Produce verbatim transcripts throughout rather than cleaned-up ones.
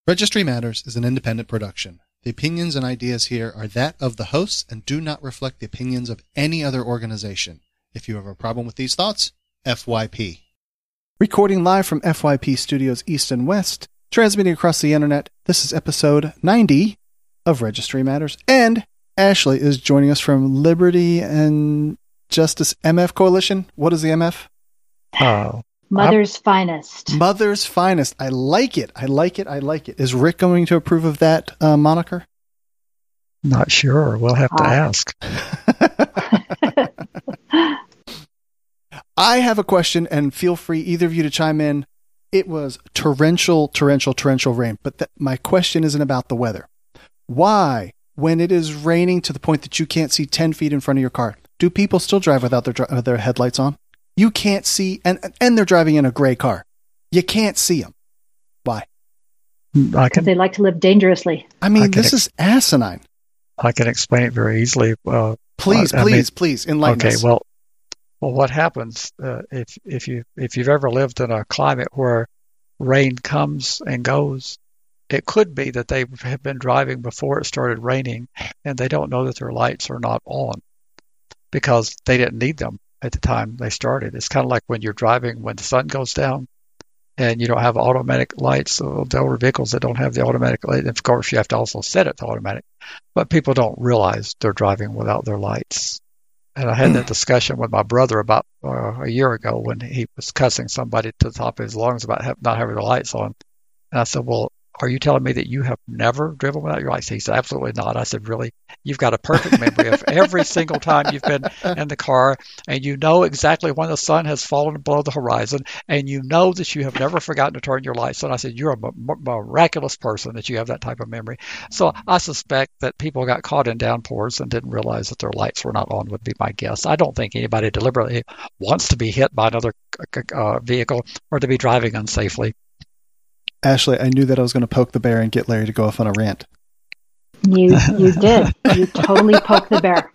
Registry Matters is an independent production. The opinions and ideas here are that of the hosts and do not reflect the opinions of any other organization. If you have a problem with these thoughts, F Y P. Recording live from F Y P Studios East and West, transmitting across the internet, this is episode ninety of Registry Matters. And Ashley is joining us from Liberty and Justice M F Coalition. What is the M F? Oh. Mother's I'm, Finest. Mother's Finest. I like it. I like it. I like it. Is Rick going to approve of that uh, moniker? Not sure. We'll have to uh. ask. I have a question, and feel free, either of you, to chime in. It was torrential, torrential, torrential rain, but th- my question isn't about the weather. Why, when it is raining to the point that you can't see ten feet in front of your car, do people still drive without their uh, their headlights on? You can't see, and and they're driving in a gray car. You can't see them. Why? Because they like to live dangerously. I mean, I this ex- is asinine. I can explain it very easily. Uh, please, I please, mean, please, enlighten okay, us. well, well, what happens uh, if if you if you've ever lived in a climate where rain comes and goes? It could be that they have been driving before it started raining, and they don't know that their lights are not on because they didn't need them at the time they started. It's kind of like when you're driving when the sun goes down and you don't have automatic lights. So the older vehicles that don't have the automatic light, of course, you have to also set it to automatic. But people don't realize they're driving without their lights. And I had that discussion with my brother about uh, a year ago when he was cussing somebody to the top of his lungs about have, not having the lights on. And I said, well, are you telling me that you have never driven without your lights? He said, absolutely not. I said, really? You've got a perfect memory of every single time you've been in the car, and you know exactly when the sun has fallen below the horizon, and you know that you have never forgotten to turn your lights on. I said, you're a m- miraculous person that you have that type of memory. So I suspect that people got caught in downpours and didn't realize that their lights were not on, would be my guess. I don't think anybody deliberately wants to be hit by another uh, vehicle or to be driving unsafely. Ashley, I knew that I was going to poke the bear and get Larry to go off on a rant. You you did. You totally poked the bear.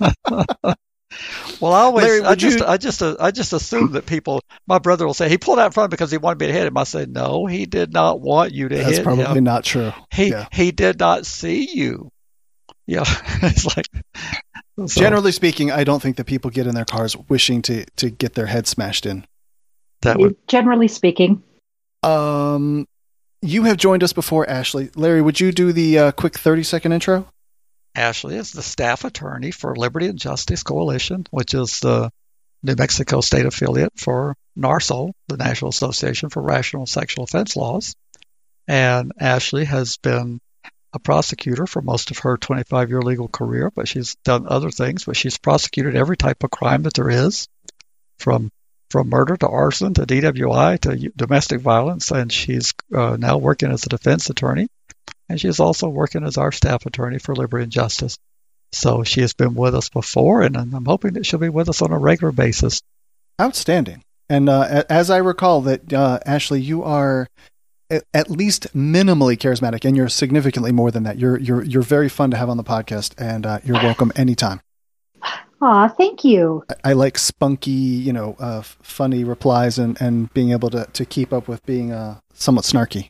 Well, I always, Larry, I just, you... I just, I just assume that people. My brother will say he pulled out in front because he wanted me to hit him. I say no, he did not want you to That's hit him. That's probably not true. He yeah. he did not see you. Yeah, it's like. So. Generally speaking, I don't think that people get in their cars wishing to to get their head smashed in. That would. Generally speaking. Um. You have joined us before, Ashley. Larry, would you do the uh, quick thirty-second intro? Ashley is the staff attorney for Liberty and Justice Coalition, which is the New Mexico state affiliate for NARSO, the National Association for Rational Sexual Offense Laws. And Ashley has been a prosecutor for most of her twenty-five-year legal career, but she's done other things. But she's prosecuted every type of crime that there is, from From murder to arson to D W I to domestic violence, and she's uh, now working as a defense attorney, and she's also working as our staff attorney for Liberty and Justice. So she has been with us before, and I'm hoping that she'll be with us on a regular basis. Outstanding. And uh, as I recall that, uh, Ashley, you are at least minimally charismatic, and you're significantly more than that. You're you're you're very fun to have on the podcast, and uh, you're welcome anytime. Aw, thank you. I, I like spunky, you know, uh, f- funny replies and, and being able to, to keep up with being uh, somewhat snarky.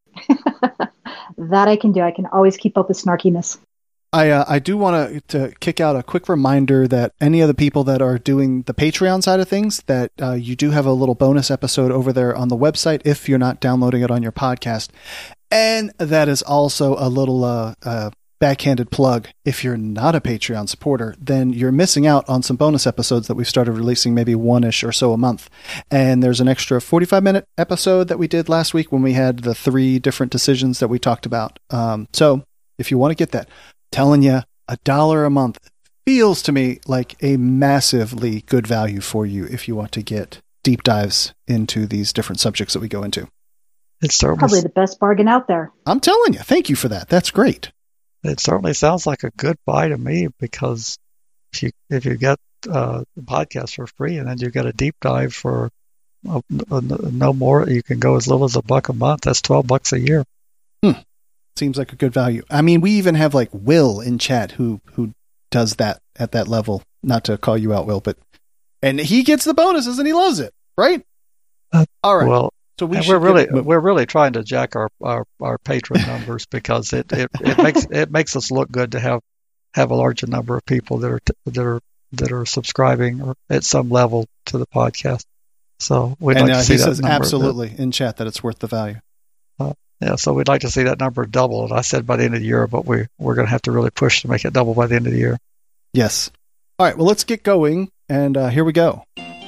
That I can do. I can always keep up with snarkiness. I uh, I do want to kick out a quick reminder that any of the people that are doing the Patreon side of things, that uh, you do have a little bonus episode over there on the website if you're not downloading it on your podcast. And that is also a little uh, uh backhanded plug. If you're not a Patreon supporter, then you're missing out on some bonus episodes that we've started releasing, maybe one-ish or so a month. And there's an extra forty-five minute episode that we did last week when we had the three different decisions that we talked about. Um, so if you want to get that, telling you a dollar a month feels to me like a massively good value for you if you want to get deep dives into these different subjects that we go into. It's probably the best bargain out there. I'm telling you. Thank you for that. That's great. It certainly sounds like a good buy to me, because if you if you get uh, the podcast for free and then you get a deep dive for uh, no more, you can go as little as a buck a month. That's twelve bucks a year. Hmm. Seems like a good value. I mean, we even have like Will in chat who who does that at that level. Not to call you out, Will, but and he gets the bonuses and he loves it, right? Uh, All right. Well, So we and should we're really get, we're really trying to jack our, our, our patron numbers because it, it, it makes it makes us look good to have have a larger number of people that are that are that are subscribing or at some level to the podcast. So we'd and like uh, to see he that says number. absolutely That, in chat that it's worth the value. uh, yeah, so we'd like to see that number double. And I said by the end of the year, but we we're going to have to really push to make it double by the end of the year. Yes. All right. Well, let's get going, and uh, here we go.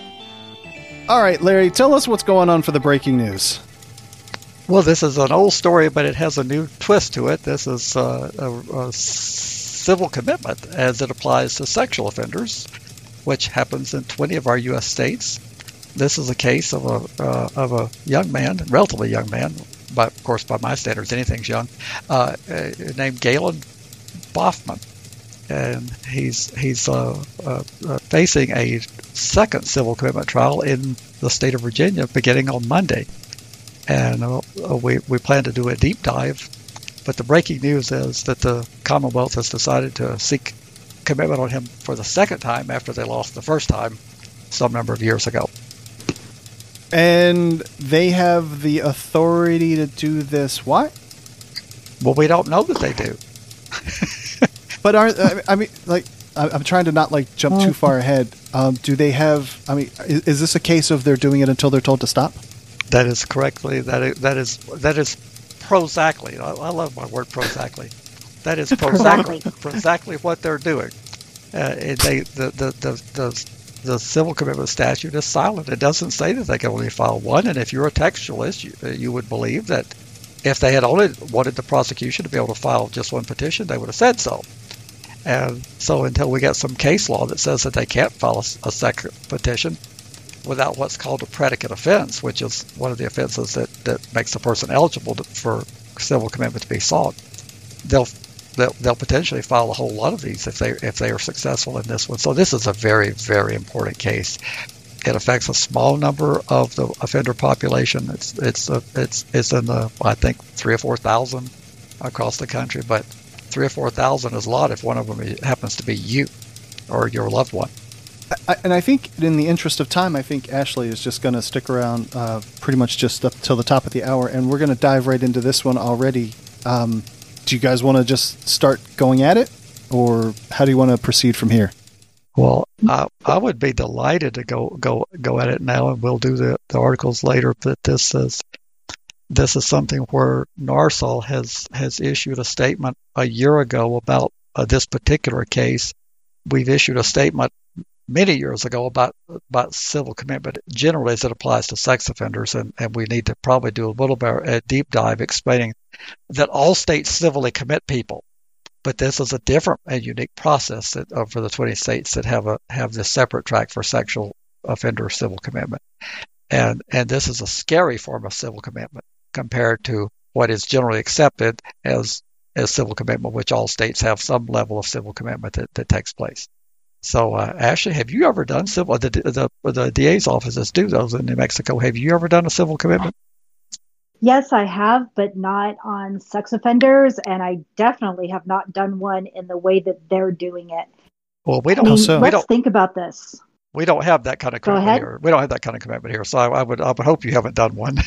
All right, Larry, tell us what's going on for the breaking news. Well, this is an old story, but it has a new twist to it. This is uh, a, a civil commitment as it applies to sexual offenders, which happens in twenty of our U S states. This is a case of a uh, of a young man, relatively young man, but of course by my standards, anything's young, uh, uh, named Galen Boffman, and he's he's uh, uh, uh, facing a second civil commitment trial in the state of Virginia beginning on Monday. And uh, we, we plan to do a deep dive. But the breaking news is that the Commonwealth has decided to seek commitment on him for the second time after they lost the first time some number of years ago. And they have the authority to do this what? Well, we don't know that they do. But aren't, I mean, like, I'm trying to not, like, jump too far ahead. Um, do they have, I mean, is, is this a case of they're doing it until they're told to stop? That is correctly, that is, that is, that is prozactly. I, I love my word prozactly. That is prozactly, prozactly what they're doing. Uh, it, they, the, the, the, the, the civil commitment statute is silent. It doesn't say that they can only file one. And if you're a textualist, you, you would believe that if they had only wanted the prosecution to be able to file just one petition, they would have said so. And so until we get some case law that says that they can't file a, a second petition without what's called a predicate offense, which is one of the offenses that, that makes the person eligible to, for civil commitment to be sought, they'll, they'll they'll potentially file a whole lot of these if they if they are successful in this one. So this is a very, very important case. It affects a small number of the offender population. It's it's a, it's it's in the I think three or four thousand across the country, but three or four thousand is a lot if one of them happens to be you or your loved one. I, and I think in the interest of time, I think Ashley is just going to stick around uh, pretty much just up till the top of the hour, and we're going to dive right into this one already. Um, do you guys want to just start going at it, or how do you want to proceed from here? Well, I, I would be delighted to go go go at it now, and we'll do the, the articles later. But this is this is something where NARSOL has has issued a statement a year ago about uh, this particular case. We've issued a statement many years ago about about civil commitment generally as it applies to sex offenders, and, and we need to probably do a little bit a deep dive explaining that all states civilly commit people, but this is a different and unique process that, uh, for the twenty states that have a have this separate track for sexual offender civil commitment, and and this is a scary form of civil commitment compared to what is generally accepted as as civil commitment, which all states have some level of civil commitment that, that takes place. So, uh, Ashley, have you ever done civil? The, the the D A's offices do those in New Mexico. Have you ever done a civil commitment? Yes, I have, but not on sex offenders, and I definitely have not done one in the way that they're doing it. Well, we I don't. mean, so? we let's don't think about this. we don't have that kind of Go commitment ahead. here. We don't have that kind of commitment here. So, I, I would I would hope you haven't done one.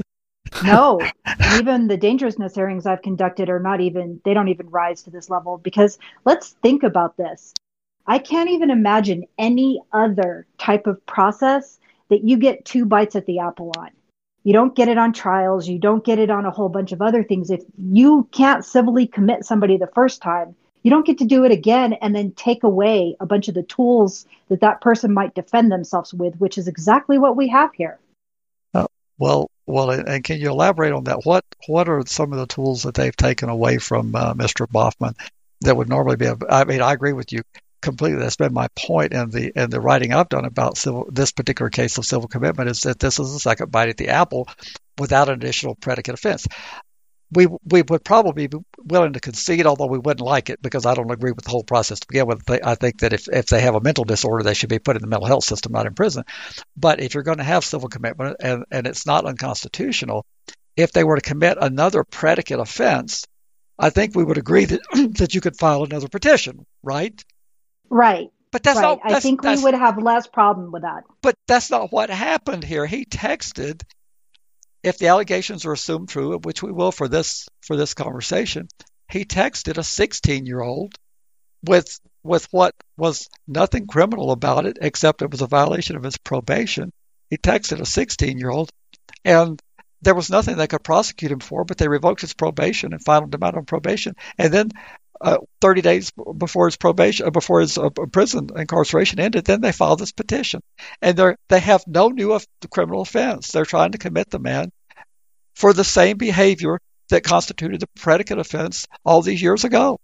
No, and even the dangerousness hearings I've conducted are not even, they don't even rise to this level, because let's think about this. I can't even imagine any other type of process that you get two bites at the apple on. You don't get it on trials. You don't get it on a whole bunch of other things. If you can't civilly commit somebody the first time, you don't get to do it again and then take away a bunch of the tools that that person might defend themselves with, which is exactly what we have here. Uh, well, well, and can you elaborate on that? What what are some of the tools that they've taken away from uh, Mister Boffman that would normally be? A, I mean, I agree with you completely. That's been my point in the in the writing I've done about civil, this particular case of civil commitment, is that this is a second bite at the apple without an additional predicate offense. We we would probably be willing to concede, although we wouldn't like it, because I don't agree with the whole process to begin with. I think that if, if they have a mental disorder, they should be put in the mental health system, not in prison. But if you're going to have civil commitment, and, and it's not unconstitutional, if they were to commit another predicate offense, I think we would agree that that you could file another petition, right? Right. But that's right. not. That's, I think that's, we would have less problem with that. But that's not what happened here. He texted if the allegations are assumed true, which we will for this for this conversation, he texted a sixteen-year-old with with what was nothing criminal about it, except it was a violation of his probation. He texted a sixteen-year-old, and there was nothing they could prosecute him for, but they revoked his probation and finaled him out on probation. And then uh, thirty days before his probation, before his uh, prison incarceration ended, then they filed this petition. And they they have no new criminal offense. They're trying to commit the man for the same behavior that constituted the predicate offense all these years ago.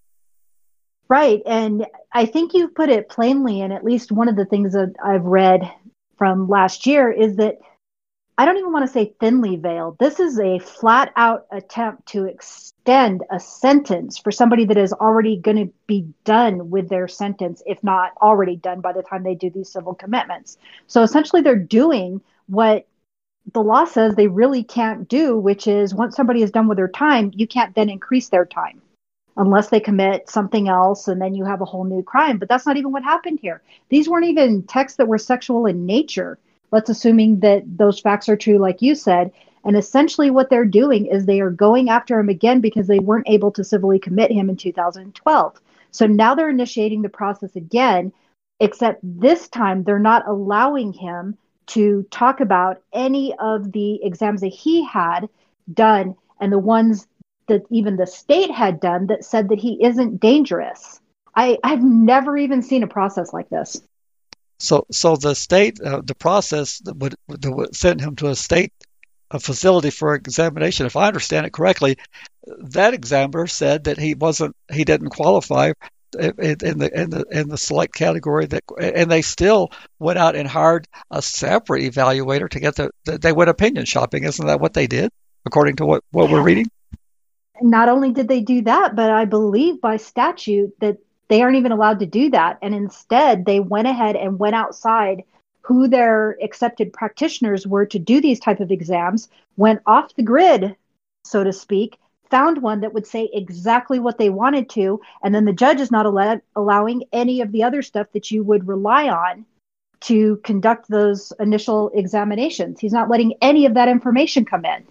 Right. And I think you've put it plainly, and at least one of the things that I've read from last year is that I don't even want to say thinly veiled. This is a flat out attempt to extend a sentence for somebody that is already going to be done with their sentence, if not already done by the time they do these civil commitments. So essentially they're doing what the law says they really can't do, which is once somebody is done with their time, you can't then increase their time unless they commit something else, and then you have a whole new crime. But that's not even what happened here. These weren't even texts that were sexual in nature. Let's assuming that those facts are true, like you said. And essentially what they're doing is they are going after him again because they weren't able to civilly commit him in two thousand twelve. So now they're initiating the process again, except this time they're not allowing him to talk about any of the exams that he had done and the ones that even the state had done that said that he isn't dangerous. I, I've never even seen a process like this. So, so the state, uh, the process that would, that would send him to a state a facility for examination, if I understand it correctly, that examiner said that he wasn't, he didn't qualify in, in the in the in the select category, that, and they still went out and hired a separate evaluator to get the. They went opinion shopping. Isn't that what they did, according to what, what we're reading? Not only did they do that, but I believe by statute that they aren't even allowed to do that. And instead, they went ahead and went outside who their accepted practitioners were to do these type of exams, went off the grid, so to speak, found one that would say exactly what they wanted to, and then the judge is not allowed, allowing any of the other stuff that you would rely on to conduct those initial examinations. He's not letting any of that information come in.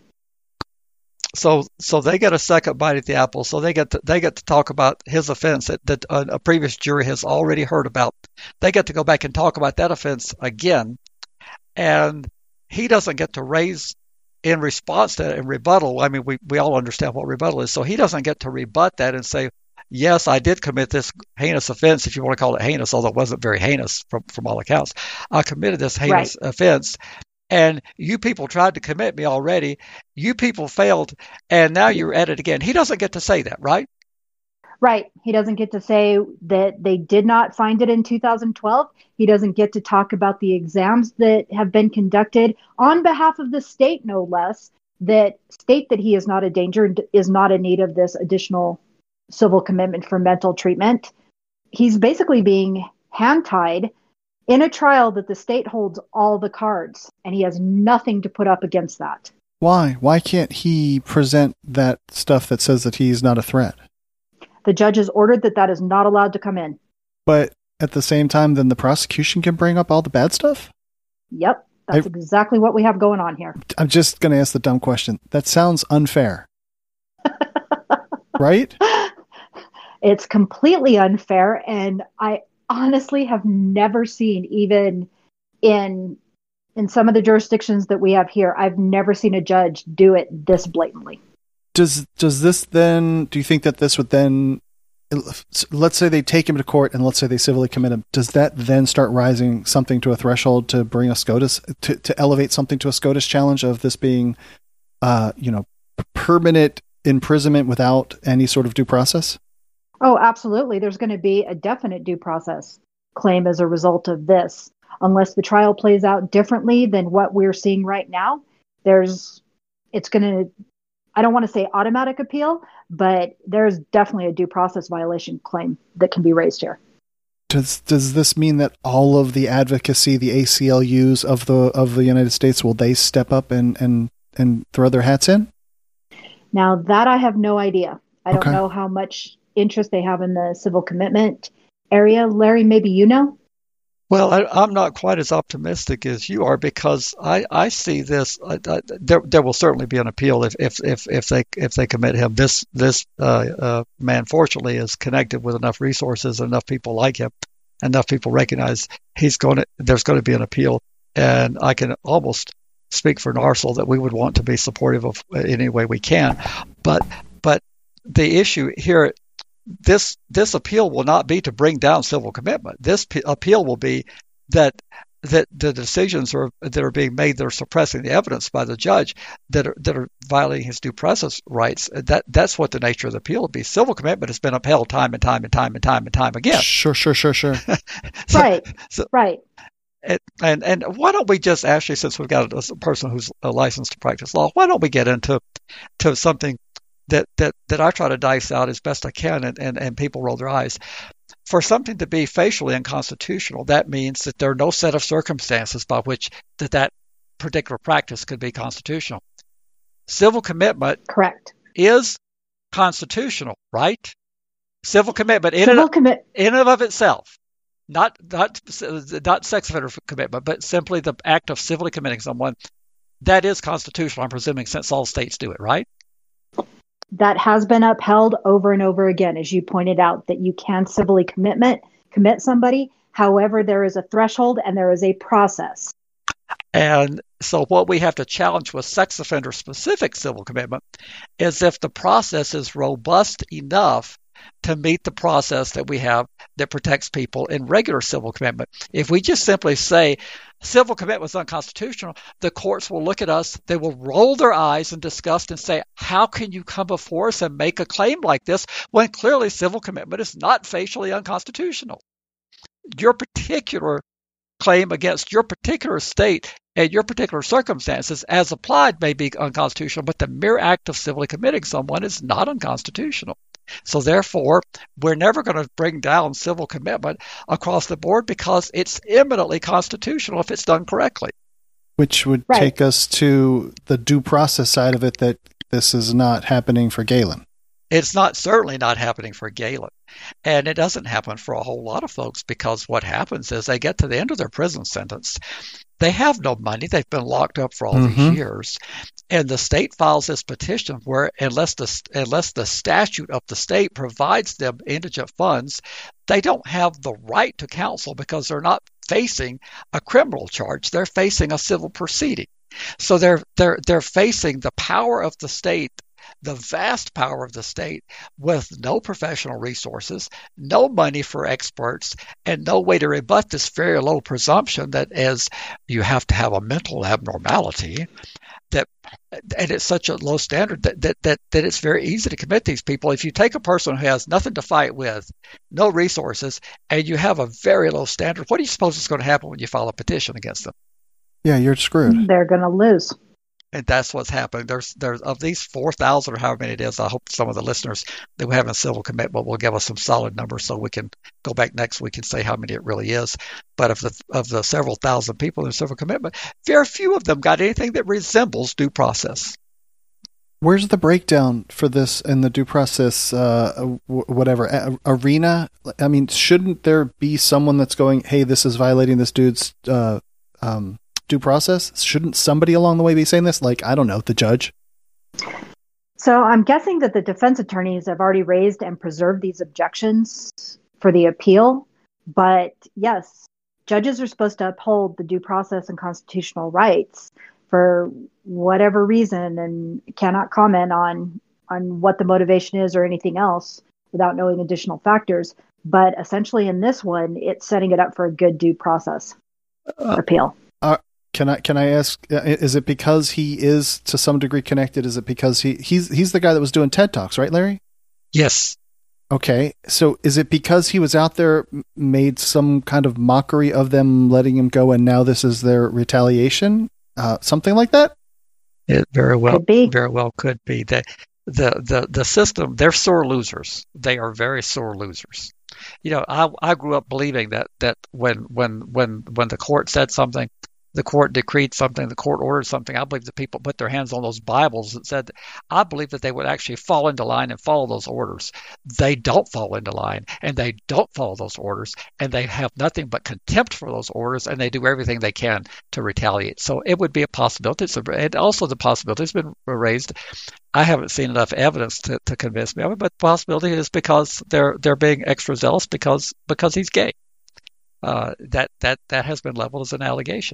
So, so they get a second bite at the apple. So they get to, they get to talk about his offense that, that a, a previous jury has already heard about. They get to go back and talk about that offense again, and he doesn't get to raise in response to that and rebuttal. I mean, we we all understand what rebuttal is, so he doesn't get to rebut that and say, yes, I did commit this heinous offense, if you want to call it heinous, although it wasn't very heinous from from all accounts. I committed this heinous right. offense. And you people tried to commit me already. You people failed, and now you're at it again. He doesn't get to say that, right? Right. He doesn't get to say that they did not find it in two thousand twelve. He doesn't get to talk about the exams that have been conducted on behalf of the state, no less, that state that he is not a danger and is not in need of this additional civil commitment for mental treatment. He's basically being hand-tied in a trial that the state holds all the cards, and he has nothing to put up against that. Why? Why can't he present that stuff that says that he's not a threat? The judge has ordered that that is not allowed to come in. But at the same time, then the prosecution can bring up all the bad stuff? Yep. That's I, exactly what we have going on here. I'm just going to ask the dumb question. That sounds unfair. Right? It's completely unfair, and I honestly have never seen, even in in some of the jurisdictions that we have here, I've never seen a judge do it this blatantly. Does does this then, do you think that this would then, let's say they take him to court and let's say they civilly commit him, does that then start rising something to a threshold to bring a SCOTUS, to, to elevate something to a SCOTUS challenge of this being, uh, you know, permanent imprisonment without any sort of due process? Oh, absolutely. There's going to be a definite due process claim as a result of this. Unless the trial plays out differently than what we're seeing right now, there's, it's going to, I don't want to say automatic appeal, but there's definitely a due process violation claim that can be raised here. Does does this mean that all of the advocacy, the A C L Us of the of the United States, will they step up and, and, and throw their hats in? Now that I have no idea. I don't okay. know how much interest they have in the civil commitment area. Larry, maybe you know? Well, I, I'm not quite as optimistic as you are because I, I see this. I, I, there, there will certainly be an appeal if, if, if, if they if they commit him. This this uh, uh, man, fortunately, is connected with enough resources, enough people like him, enough people recognize he's going to. There's going to be an appeal, and I can almost speak for NARSL that we would want to be supportive of any way we can. But but the issue here. This this appeal will not be to bring down civil commitment. This p- appeal will be that that the decisions are that are being made that are suppressing the evidence by the judge that are that are violating his due process rights. That that's what the nature of the appeal will be. Civil commitment has been upheld time and time and time and time and time again. Sure, sure, sure, sure. so, right, so, right. It, and and why don't we just actually, since we've got a, a person who's licensed to practice law, why don't we get into to something that, that, that I try to dice out as best I can, and, and, and people roll their eyes. For something to be facially unconstitutional, that means that there are no set of circumstances by which that, that particular practice could be constitutional. Civil commitment Correct. is constitutional, right? Civil commitment in, Civil and, commit- in and of itself, not, not, not sex offender commitment, but simply the act of civilly committing someone, that is constitutional, I'm presuming, since all states do it, right? That has been upheld over and over again, as you pointed out, that you can civilly commitment, commit somebody. However, there is a threshold and there is a process. And so what we have to challenge with sex offender specific civil commitment is if the process is robust enough to meet the process that we have that protects people in regular civil commitment. If we just simply say civil commitment was unconstitutional, the courts will look at us, they will roll their eyes in disgust and say, how can you come before us and make a claim like this when clearly civil commitment is not facially unconstitutional? Your particular claim against your particular state and your particular circumstances as applied may be unconstitutional, but the mere act of civilly committing someone is not unconstitutional. So therefore, we're never going to bring down civil commitment across the board because it's eminently constitutional if it's done correctly. Which would right. take us to the due process side of it, that this is not happening for Galen. It's not certainly not happening for Galen. And it doesn't happen for a whole lot of folks because what happens is they get to the end of their prison sentence. They have no money. They've been locked up for all mm-hmm. these years. And the state files this petition where unless the, unless the statute of the state provides them indigent funds, they don't have the right to counsel because they're not facing a criminal charge. They're facing a civil proceeding. So they're they're they're facing the power of the state, the vast power of the state, with no professional resources, no money for experts, and no way to rebut this very low presumption that as you have to have a mental abnormality, that and it's such a low standard that, that that that it's very easy to commit these people. If you take a person who has nothing to fight with, no resources, and you have a very low standard, what do you suppose is going to happen when you file a petition against them? Yeah, you're screwed. They're going to lose. And that's what's happening. There's, there's of these four thousand or however many it is. I hope some of the listeners that we have in civil commitment will give us some solid numbers so we can go back next week and say how many it really is. But of the of the several thousand people in civil commitment, very few of them got anything that resembles due process. Where's the breakdown for this in the due process, uh, whatever a- arena? I mean, shouldn't there be someone that's going, "Hey, this is violating this dude's uh, um, due process"? Shouldn't somebody along the way be saying this? Like, I don't know, the judge? So I'm guessing that the defense attorneys have already raised and preserved these objections for the appeal. But yes, judges are supposed to uphold the due process and constitutional rights for whatever reason, and cannot comment on on what the motivation is or anything else without knowing additional factors. But essentially in this one, it's setting it up for a good due process uh, appeal. Uh, Can I can I ask? Is it because he is to some degree connected? Is it because he he's he's the guy that was doing TED Talks, right, Larry? Yes. Okay, so is it because he was out there, made some kind of mockery of them letting him go, and now this is their retaliation? Uh, something like that? It very well could be. very well could be. The, the the the system, they're sore losers. They are very sore losers. You know, I I grew up believing that that when when when when the court said something, the court decreed something, the court ordered something, I believe the people put their hands on those Bibles and said, I believe that they would actually fall into line and follow those orders. They don't fall into line, and they don't follow those orders, and they have nothing but contempt for those orders, and they do everything they can to retaliate. So it would be a possibility. It's a, and also the possibility has been raised. I haven't seen enough evidence to, to convince me of it, but the possibility is because they're they're being extra zealous because because he's gay. Uh, that that that has been leveled as an allegation.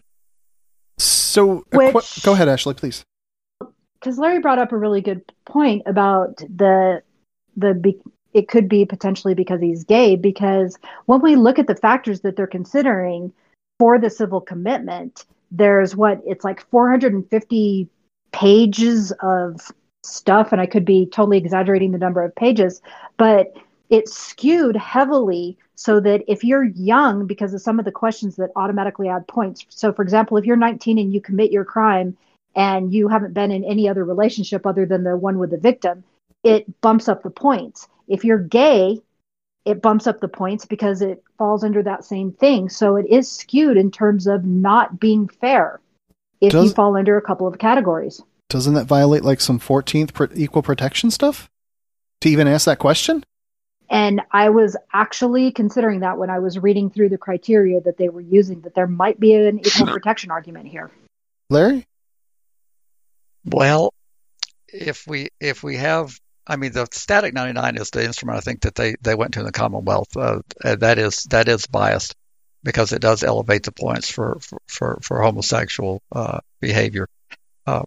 So, Which, qu- go ahead, Ashley, please. Because Larry brought up a really good point about the the be, it could be potentially because he's gay. Because when we look at the factors that they're considering for the civil commitment, there's what it's like four hundred fifty pages of stuff, and I could be totally exaggerating the number of pages, but it's skewed heavily so that if you're young, because of some of the questions that automatically add points. So, for example, if you're nineteen and you commit your crime and you haven't been in any other relationship other than the one with the victim, it bumps up the points. If you're gay, it bumps up the points because it falls under that same thing. So it is skewed in terms of not being fair if Does, you fall under a couple of categories. Doesn't that violate like some fourteenth pro- equal protection stuff to even ask that question? And I was actually considering that when I was reading through the criteria that they were using, that there might be an equal protection argument here. Larry? Well, if we if we have, I mean, the Static ninety-nine is the instrument I think that they, they went to in the Commonwealth. Uh, that is that is biased because it does elevate the points for for for, for homosexual uh, behavior. Uh,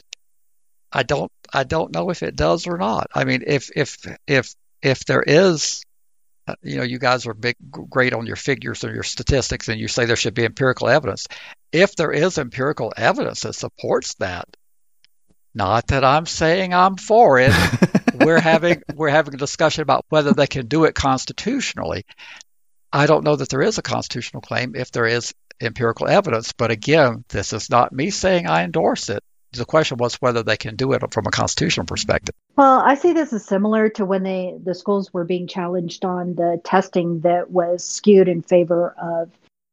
I don't I don't know if it does or not. I mean, if if if if there is, uh, you know, you guys are big great on your figures or your statistics, and you say there should be empirical evidence. If there is empirical evidence that supports that, not that I'm saying I'm for it, we're having we're having a discussion about whether they can do it constitutionally. I don't know that there is a constitutional claim if there is empirical evidence. But again, this is not me saying I endorse it. The question was whether they can do it from a constitutional perspective. Well, I see this as similar to when they the schools were being challenged on the testing that was skewed in favor of,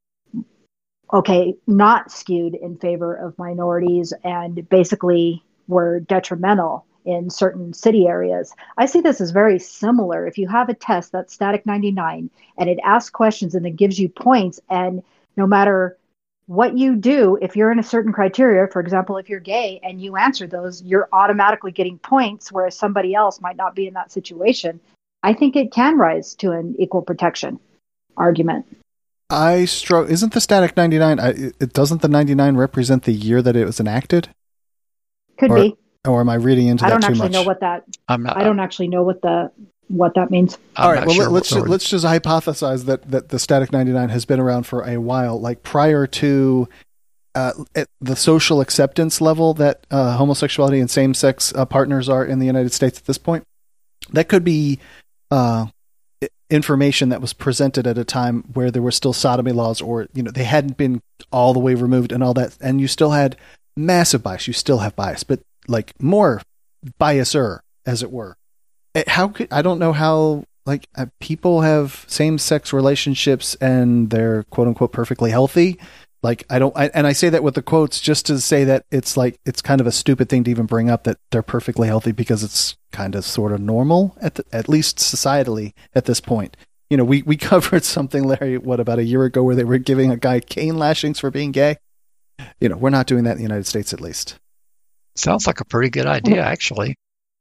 okay, not skewed in favor of minorities and basically were detrimental in certain city areas. I see this as very similar. If you have a test that's Static ninety-nine and it asks questions and it gives you points, and no matter what you do, if you're in a certain criteria, for example, if you're gay and you answer those, you're automatically getting points, whereas somebody else might not be in that situation. I think it can rise to an equal protection argument. I struggle. Isn't the Static ninety-nine, I, it doesn't the ninety-nine represent the year that it was enacted? Could or, be. Or am I reading into I that don't too actually much? know what that. I'm not. I don't actually know what the what that means. I'm All right. Well, sure let's what, just, let's just hypothesize that that the Static ninety-nine has been around for a while, like prior to uh, at the social acceptance level that uh, homosexuality and same-sex uh, partners are in the United States at this point. That could be uh, information that was presented at a time where there were still sodomy laws, or you know they hadn't been all the way removed and all that, and you still had massive bias. You still have bias, but like more biaser, as it were. How could I don't know how like uh, people have same-sex relationships and they're quote unquote perfectly healthy. Like I don't, I, and I say that with the quotes just to say that it's like it's kind of a stupid thing to even bring up that they're perfectly healthy because it's kind of sort of normal at the, at least societally at this point. You know, we we covered something, Larry, what about a year ago where they were giving a guy cane lashings for being gay. You know, we're not doing that in the United States, at least. Sounds like a pretty good idea, actually.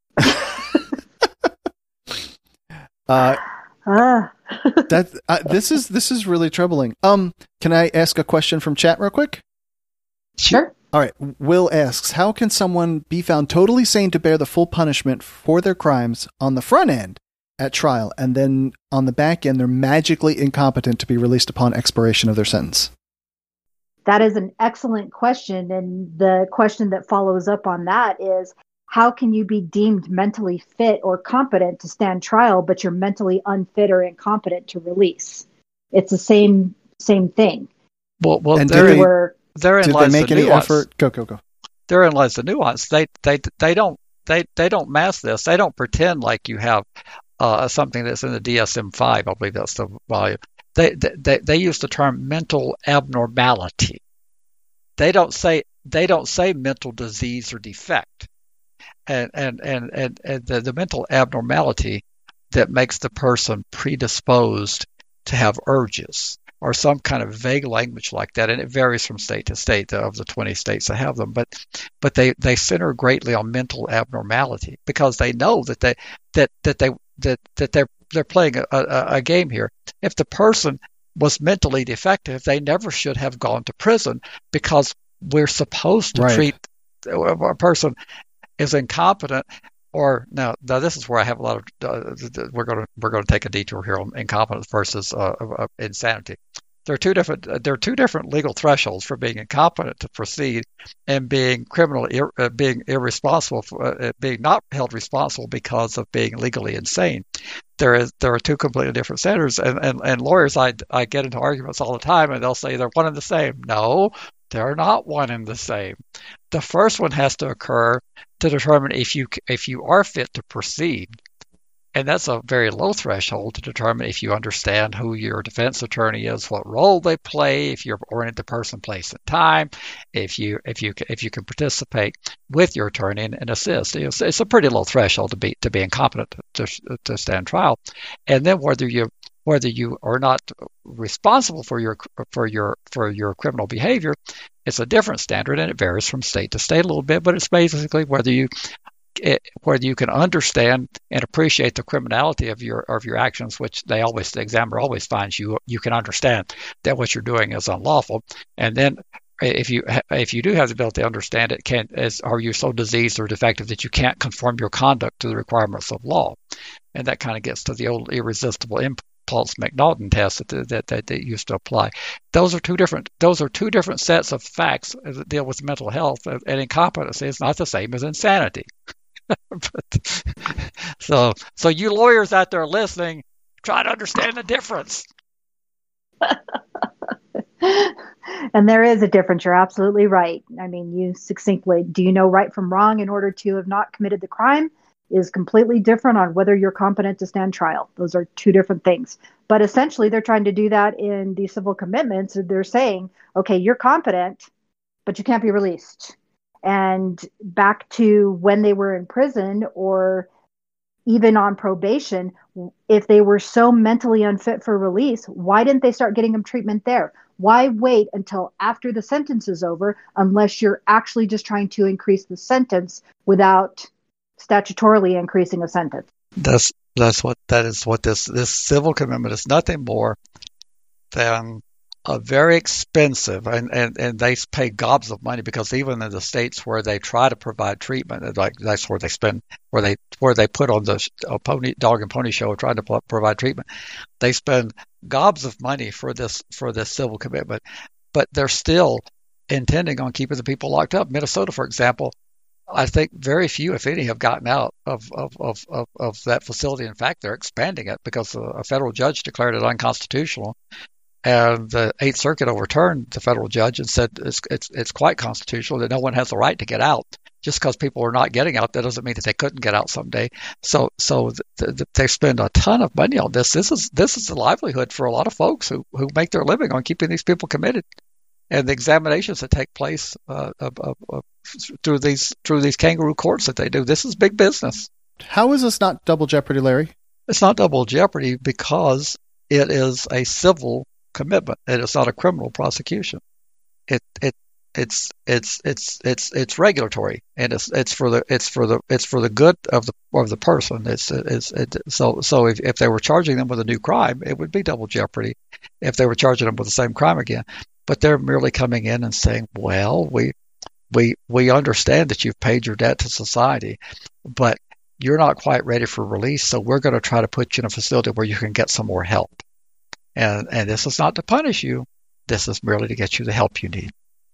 uh, that uh, this is this is really troubling. Um, can I ask a question from chat real quick? Sure. All right. Will asks, how can someone be found totally sane to bear the full punishment for their crimes on the front end at trial, and then on the back end they're magically incompetent to be released upon expiration of their sentence? That is an excellent question. And the question that follows up on that is, how can you be deemed mentally fit or competent to stand trial, but you're mentally unfit or incompetent to release? It's the same same thing. Well, well, and therein, did they, were, therein did lies they make the any nuance. effort? Go, go, go. Therein lies the nuance. They they they don't they they don't mask this. They don't pretend like you have uh, something that's in the D S M five. I believe that's the volume. They they they use the term mental abnormality. they don't say they don't say mental disease or defect, and and and and, and the, the mental abnormality that makes the person predisposed to have urges or some kind of vague language like that, and it varies from state to state of the twenty states that have them, but but they, they center greatly on mental abnormality because they know that they that that they that that they're they're playing a, a, a game here. If the person was mentally defective, they never should have gone to prison because we're supposed to right. treat a person as incompetent. Or now, now this is where I have a lot of. Uh, we're going to we're going to take a detour here on incompetence versus uh, uh, insanity. There are two different. Uh, there are two different legal thresholds for being incompetent to proceed and being criminal, ir, uh, being irresponsible, for, uh, being not held responsible because of being legally insane. There is there are two completely different standards, and and, and lawyers I I get into arguments all the time, and they'll say they're one and the same. No, they're not one and the same. The first one has to occur to determine if you if you are fit to proceed, and that's a very low threshold to determine if you understand who your defense attorney is, what role they play, if you're oriented to person, place, and time, if you if you if you can participate with your attorney and, and assist. It's, it's a pretty low threshold to be to be incompetent to to stand trial, and then whether you whether you are not responsible for your for your for your criminal behavior, it's a different standard, and it varies from state to state a little bit. But it's basically whether you it, whether you can understand and appreciate the criminality of your of your actions, which they always the examiner always finds you you can understand that what you're doing is unlawful, and then if you if you do have the ability to understand it, can is are you so diseased or defective that you can't conform your conduct to the requirements of law, and that kind of gets to the old irresistible impulse. Pulse McNaughton test that, that that that used to apply. Those are two different. Those are two different sets of facts that deal with mental health, and incompetency is not the same as insanity. but, so, so you lawyers out there listening, try to understand the difference. And there is a difference. You're absolutely right. I mean, you succinctly, do you know right from wrong in order to have not committed the crime? Is completely different on whether you're competent to stand trial. Those are two different things. But essentially, they're trying to do that in the civil commitments. They're saying, okay, you're competent, but you can't be released. And back to when they were in prison or even on probation, if they were so mentally unfit for release, why didn't they start getting them treatment there? Why wait until after the sentence is over unless you're actually just trying to increase the sentence without statutorily increasing a sentence? That's that's what that is what this this civil commitment is nothing more than a very expensive, and, and, and they pay gobs of money because even in the states where they try to provide treatment, like that's where they spend, where they where they put on the a pony dog and pony show trying to provide treatment, they spend gobs of money for this for this civil commitment, but they're still intending on keeping the people locked up. Minnesota, for example, I think very few, if any, have gotten out of, of, of, of, of that facility. In fact, they're expanding it because a federal judge declared it unconstitutional. And the Eighth Circuit overturned the federal judge and said it's, it's, it's quite constitutional that no one has the right to get out. Just because people are not getting out, that doesn't mean that they couldn't get out someday. So, so th- th- they spend a ton of money on this. This is this is the livelihood for a lot of folks who, who make their living on keeping these people committed. And the examinations that take place uh, of, of, of, through these through these kangaroo courts that they do, this is big business. How is this not double jeopardy, Larry? It's not double jeopardy because it is a civil commitment. It is not a criminal prosecution. It it it's it's it's it's it's regulatory, and it's it's for the it's for the it's for the good of the of the person. It's it's it, so so if if they were charging them with a new crime, it would be double jeopardy. If they were charging them with the same crime again. But they're merely coming in and saying, well, we we we understand that you've paid your debt to society, but you're not quite ready for release, so we're going to try to put you in a facility where you can get some more help. And and this is not to punish you. This is merely to get you the help you need.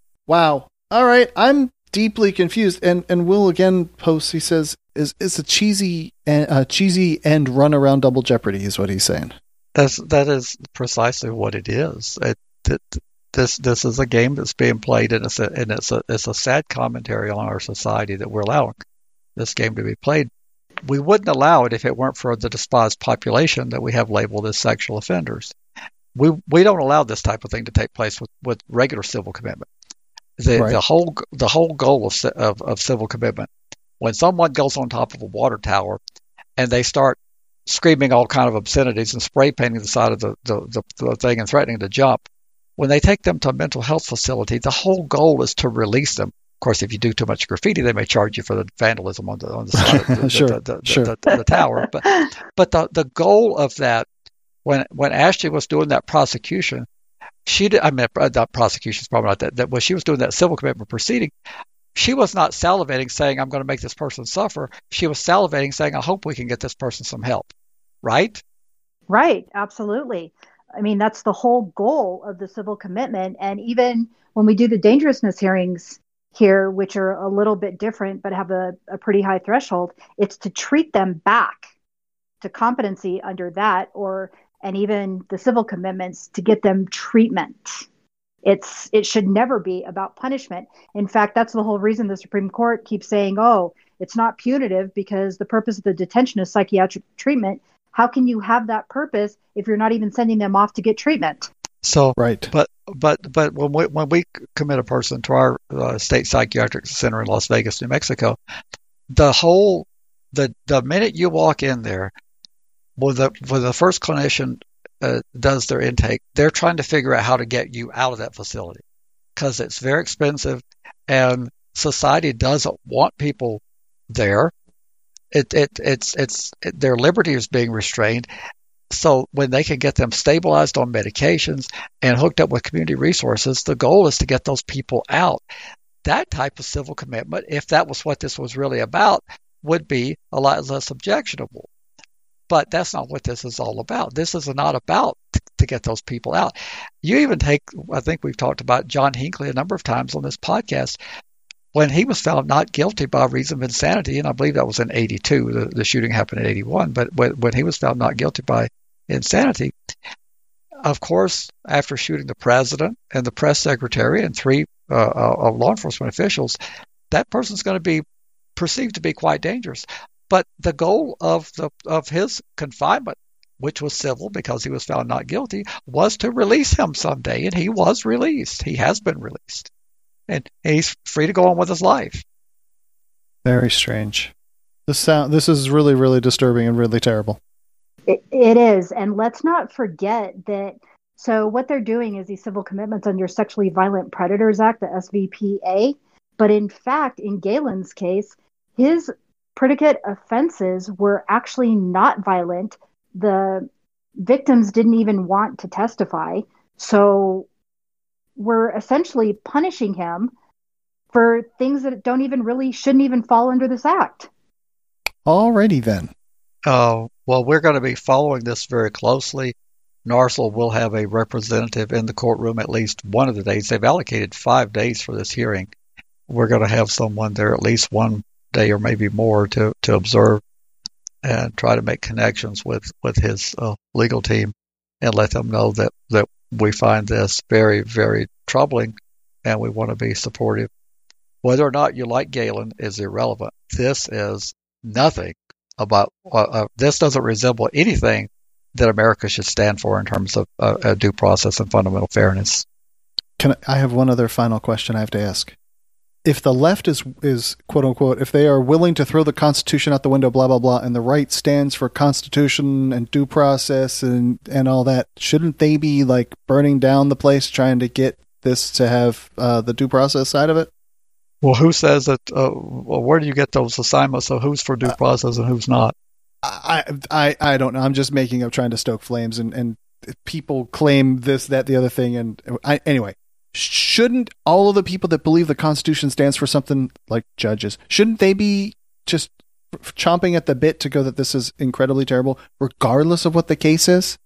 Wow. All right. I'm deeply confused. And and Will again posts, he says, is it's a cheesy uh, cheesy end run around double jeopardy is what he's saying. That's that is precisely what it is. It, it, This this is a game that's being played, and it's a and it's a it's a sad commentary on our society that we're allowing this game to be played. We wouldn't allow it if it weren't for the despised population that we have labeled as sexual offenders. We we don't allow this type of thing to take place with, with regular civil commitment. The Right. the whole the whole goal of, of of civil commitment, when someone goes on top of a water tower and they start screaming all kind of obscenities and spray painting the side of the, the, the, the thing and threatening to jump, when they take them to a mental health facility, the whole goal is to release them. Of course, if you do too much graffiti, they may charge you for the vandalism on the on the side of the, Sure, the, the, the, sure. the, the, the tower. But but the the goal of that, when when Ashley was doing that prosecution, she did, I mean, that prosecution is probably not that, that when she was doing that civil commitment proceeding, she was not salivating saying, I'm going to make this person suffer. She was salivating saying, I hope we can get this person some help. Right? Right. Absolutely. I mean, that's the whole goal of the civil commitment. And even when we do the dangerousness hearings here, which are a little bit different but have a, a pretty high threshold, it's to treat them back to competency under that, or and even the civil commitments to get them treatment. It's it should never be about punishment. In fact, that's the whole reason the Supreme Court keeps saying, oh, it's not punitive because the purpose of the detention is psychiatric treatment. How can you have that purpose if you're not even sending them off to get treatment? So, right. But but but when we when we commit a person to our uh, state psychiatric center in Las Vegas, New Mexico, the whole the the minute you walk in there, when the when the first clinician uh, does their intake, they're trying to figure out how to get you out of that facility because it's very expensive, and society doesn't want people there. It it it's it's it, their liberty is being restrained. So when they can get them stabilized on medications and hooked up with community resources, the goal is to get those people out. That type of civil commitment, if that was what this was really about, would be a lot less objectionable. But that's not what this is all about. This is not about to get those people out. You even take, I think we've talked about John Hinckley a number of times on this podcast, when he was found not guilty by reason of insanity, and I believe that was in eighty-two, the, the shooting happened in eighty-one, but when, when he was found not guilty by insanity, of course, after shooting the president and the press secretary and three uh, uh, law enforcement officials, that person's going to be perceived to be quite dangerous. But the goal of the of his confinement, which was civil because he was found not guilty, was to release him someday, and he was released. He has been released. And he's free to go on with his life. Very strange. This sound. This is really, really disturbing and really terrible. It, it is, and let's not forget that. So what they're doing is these civil commitments under Sexually Violent Predators Act, the S V P A. But in fact, in Galen's case, his predicate offenses were actually not violent. The victims didn't even want to testify, so we're essentially punishing him for things that don't even really shouldn't even fall under this act. Alrighty then. Uh, well, we're going to be following this very closely. NARSL will have a representative in the courtroom at least one of the days. They've allocated five days for this hearing. We're going to have someone there at least one day or maybe more to, to observe and try to make connections with, with his uh, legal team and let them know that, that we find this very, very troubling, and we want to be supportive. Whether or not you like Galen is irrelevant. This is nothing about, uh, uh, this doesn't resemble anything that America should stand for in terms of uh, due process and fundamental fairness. Can I, I have one other final question I have to ask. If the left is, is quote unquote, if they are willing to throw the Constitution out the window, blah, blah, blah, and the right stands for Constitution and due process and, and all that, shouldn't they be like burning down the place trying to get this to have uh, the due process side of it? Well, who says that? Uh, well, where do you get those assignments of who's for due process and who's not? I, I, I don't know. I'm just making up trying to stoke flames, and, and people claim this, that, the other thing. And I, anyway. Shouldn't all of the people that believe the Constitution stands for something like judges, shouldn't they be just chomping at the bit to go that this is incredibly terrible, regardless of what the case is?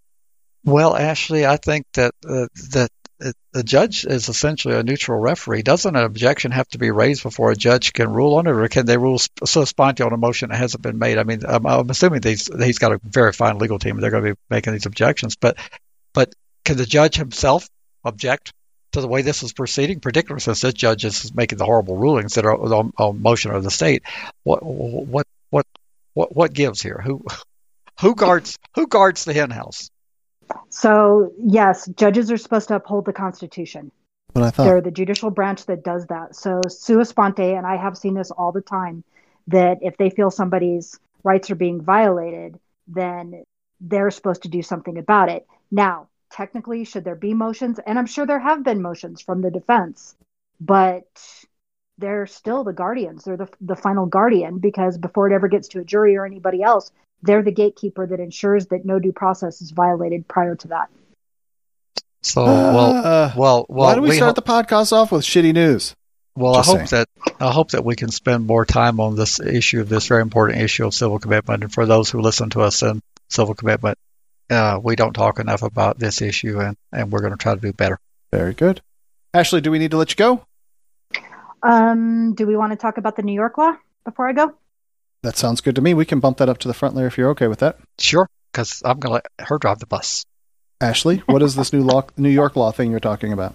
Well, Ashley, I think that uh, that uh, the judge is essentially a neutral referee. Doesn't an objection have to be raised before a judge can rule on it, or can they rule sua sponte on a motion that hasn't been made? I mean, I'm, I'm assuming these, he's got a very fine legal team. They're going to be making these objections, but but can the judge himself object to the way this is proceeding, particularly since this judge is making the horrible rulings that are on, on motion of the state? What what what what what gives here? Who who guards who guards the hen house? So yes, judges are supposed to uphold the Constitution. what I thought. They're the judicial branch that does that. So sua sponte, and I have seen this all the time, that if they feel somebody's rights are being violated, then they're supposed to do something about it. Now, technically, should there be motions? And I'm sure there have been motions from the defense, but they're still the guardians. They're the, the final guardian, because before it ever gets to a jury or anybody else, they're the gatekeeper that ensures that no due process is violated prior to that. So, well, Uh, well, well. Why do we, we start ho- the podcast off with shitty news? Well, Just I hope saying. that I hope that we can spend more time on this issue, this very important issue of civil commitment. And for those who listen to us in civil commitment, uh, we don't talk enough about this issue, and, and we're going to try to do better. Very good. Ashley, do we need to let you go? Um, do we want to talk about the New York law before I go? That sounds good to me. We can bump that up to the front layer if you're okay with that. Sure, because I'm going to let her drive the bus. Ashley, what is this new law, New York law thing you're talking about?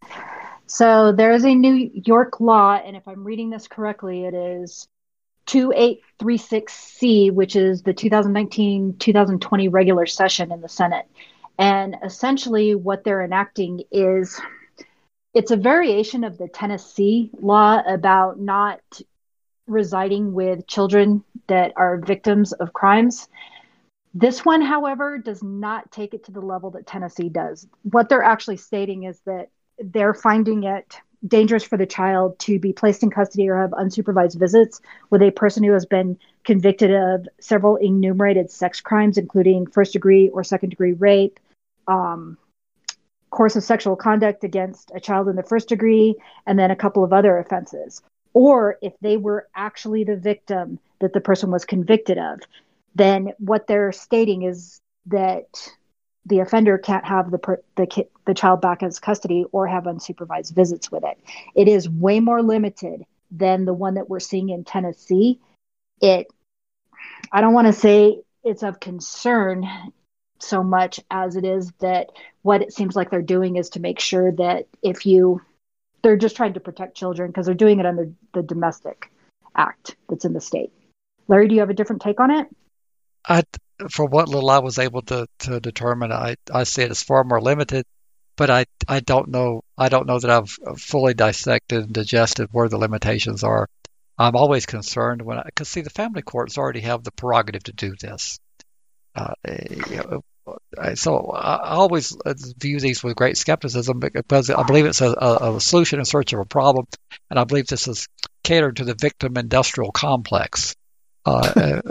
So there is a New York law, and if I'm reading this correctly, it is two eight three six C, which is the twenty nineteen twenty twenty regular session in the Senate. And essentially what they're enacting is, it's a variation of the Tennessee law about not residing with children that are victims of crimes. This one, however, does not take it to the level that Tennessee does. What they're actually stating is that they're finding it dangerous for the child to be placed in custody or have unsupervised visits with a person who has been convicted of several enumerated sex crimes, including first degree or second degree rape, um, course of sexual conduct against a child in the first degree, and then a couple of other offenses. Or if they were actually the victim that the person was convicted of, then what they're stating is that the offender can't have the per, the ki- the child back as custody or have unsupervised visits with it. It is way more limited than the one that we're seeing in Tennessee. It, I don't want to say it's of concern so much as it is that what it seems like they're doing is to make sure that if you, they're just trying to protect children because they're doing it under the domestic act that's in the state. Larry, do you have a different take on it? I, for what little I was able to, to determine, I, I see it as far more limited, but I, I don't know I don't know that I've fully dissected and digested where the limitations are. I'm always concerned when I, because see, the family courts already have the prerogative to do this. Uh, you know, so I always view these with great skepticism because I believe it's a, a solution in search of a problem, and I believe this is catered to the victim industrial complex. Uh,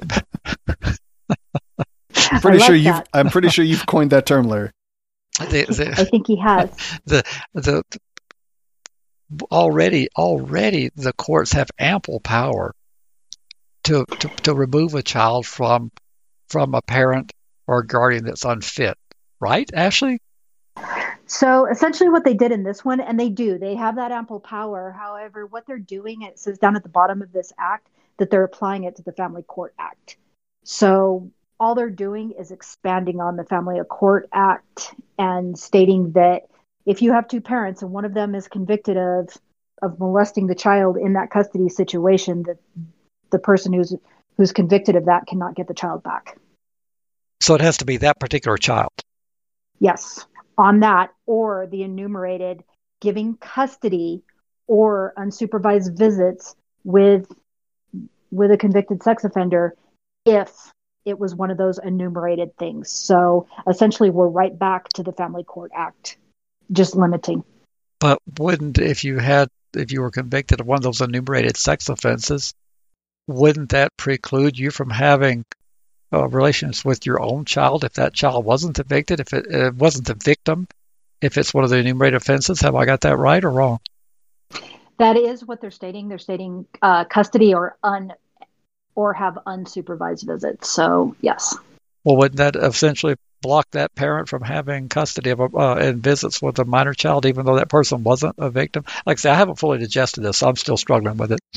I'm pretty like sure you've. that. I'm pretty sure you've coined that term, Larry. the, the, I think he has. the the already already the courts have ample power to to, to remove a child from from a parent or a guardian that's unfit, right, Ashley? So essentially what they did in this one, and they do, they have that ample power. However, what they're doing, it says down at the bottom of this act that they're applying it to the Family Court Act. So all they're doing is expanding on the Family Court Act and stating that if you have two parents and one of them is convicted of of molesting the child in that custody situation, that the person who's who's convicted of that cannot get the child back. So it has to be that particular child. Yes, on that, or the enumerated giving custody or unsupervised visits with with a convicted sex offender if it was one of those enumerated things. So essentially we're right back to the Family Court Act, just limiting. But wouldn't, if you had, if you were convicted of one of those enumerated sex offenses, wouldn't that preclude you from having uh, relations with your own child if that child wasn't convicted, if it, it wasn't the victim, if it's one of the enumerated offenses? Have I got that right or wrong? That is what they're stating. They're stating uh, custody or un or have unsupervised visits. So yes. Well, wouldn't that essentially block that parent from having custody of a, uh, and visits with a minor child, even though that person wasn't a victim? Like I say, I haven't fully digested this, so I'm still struggling with it.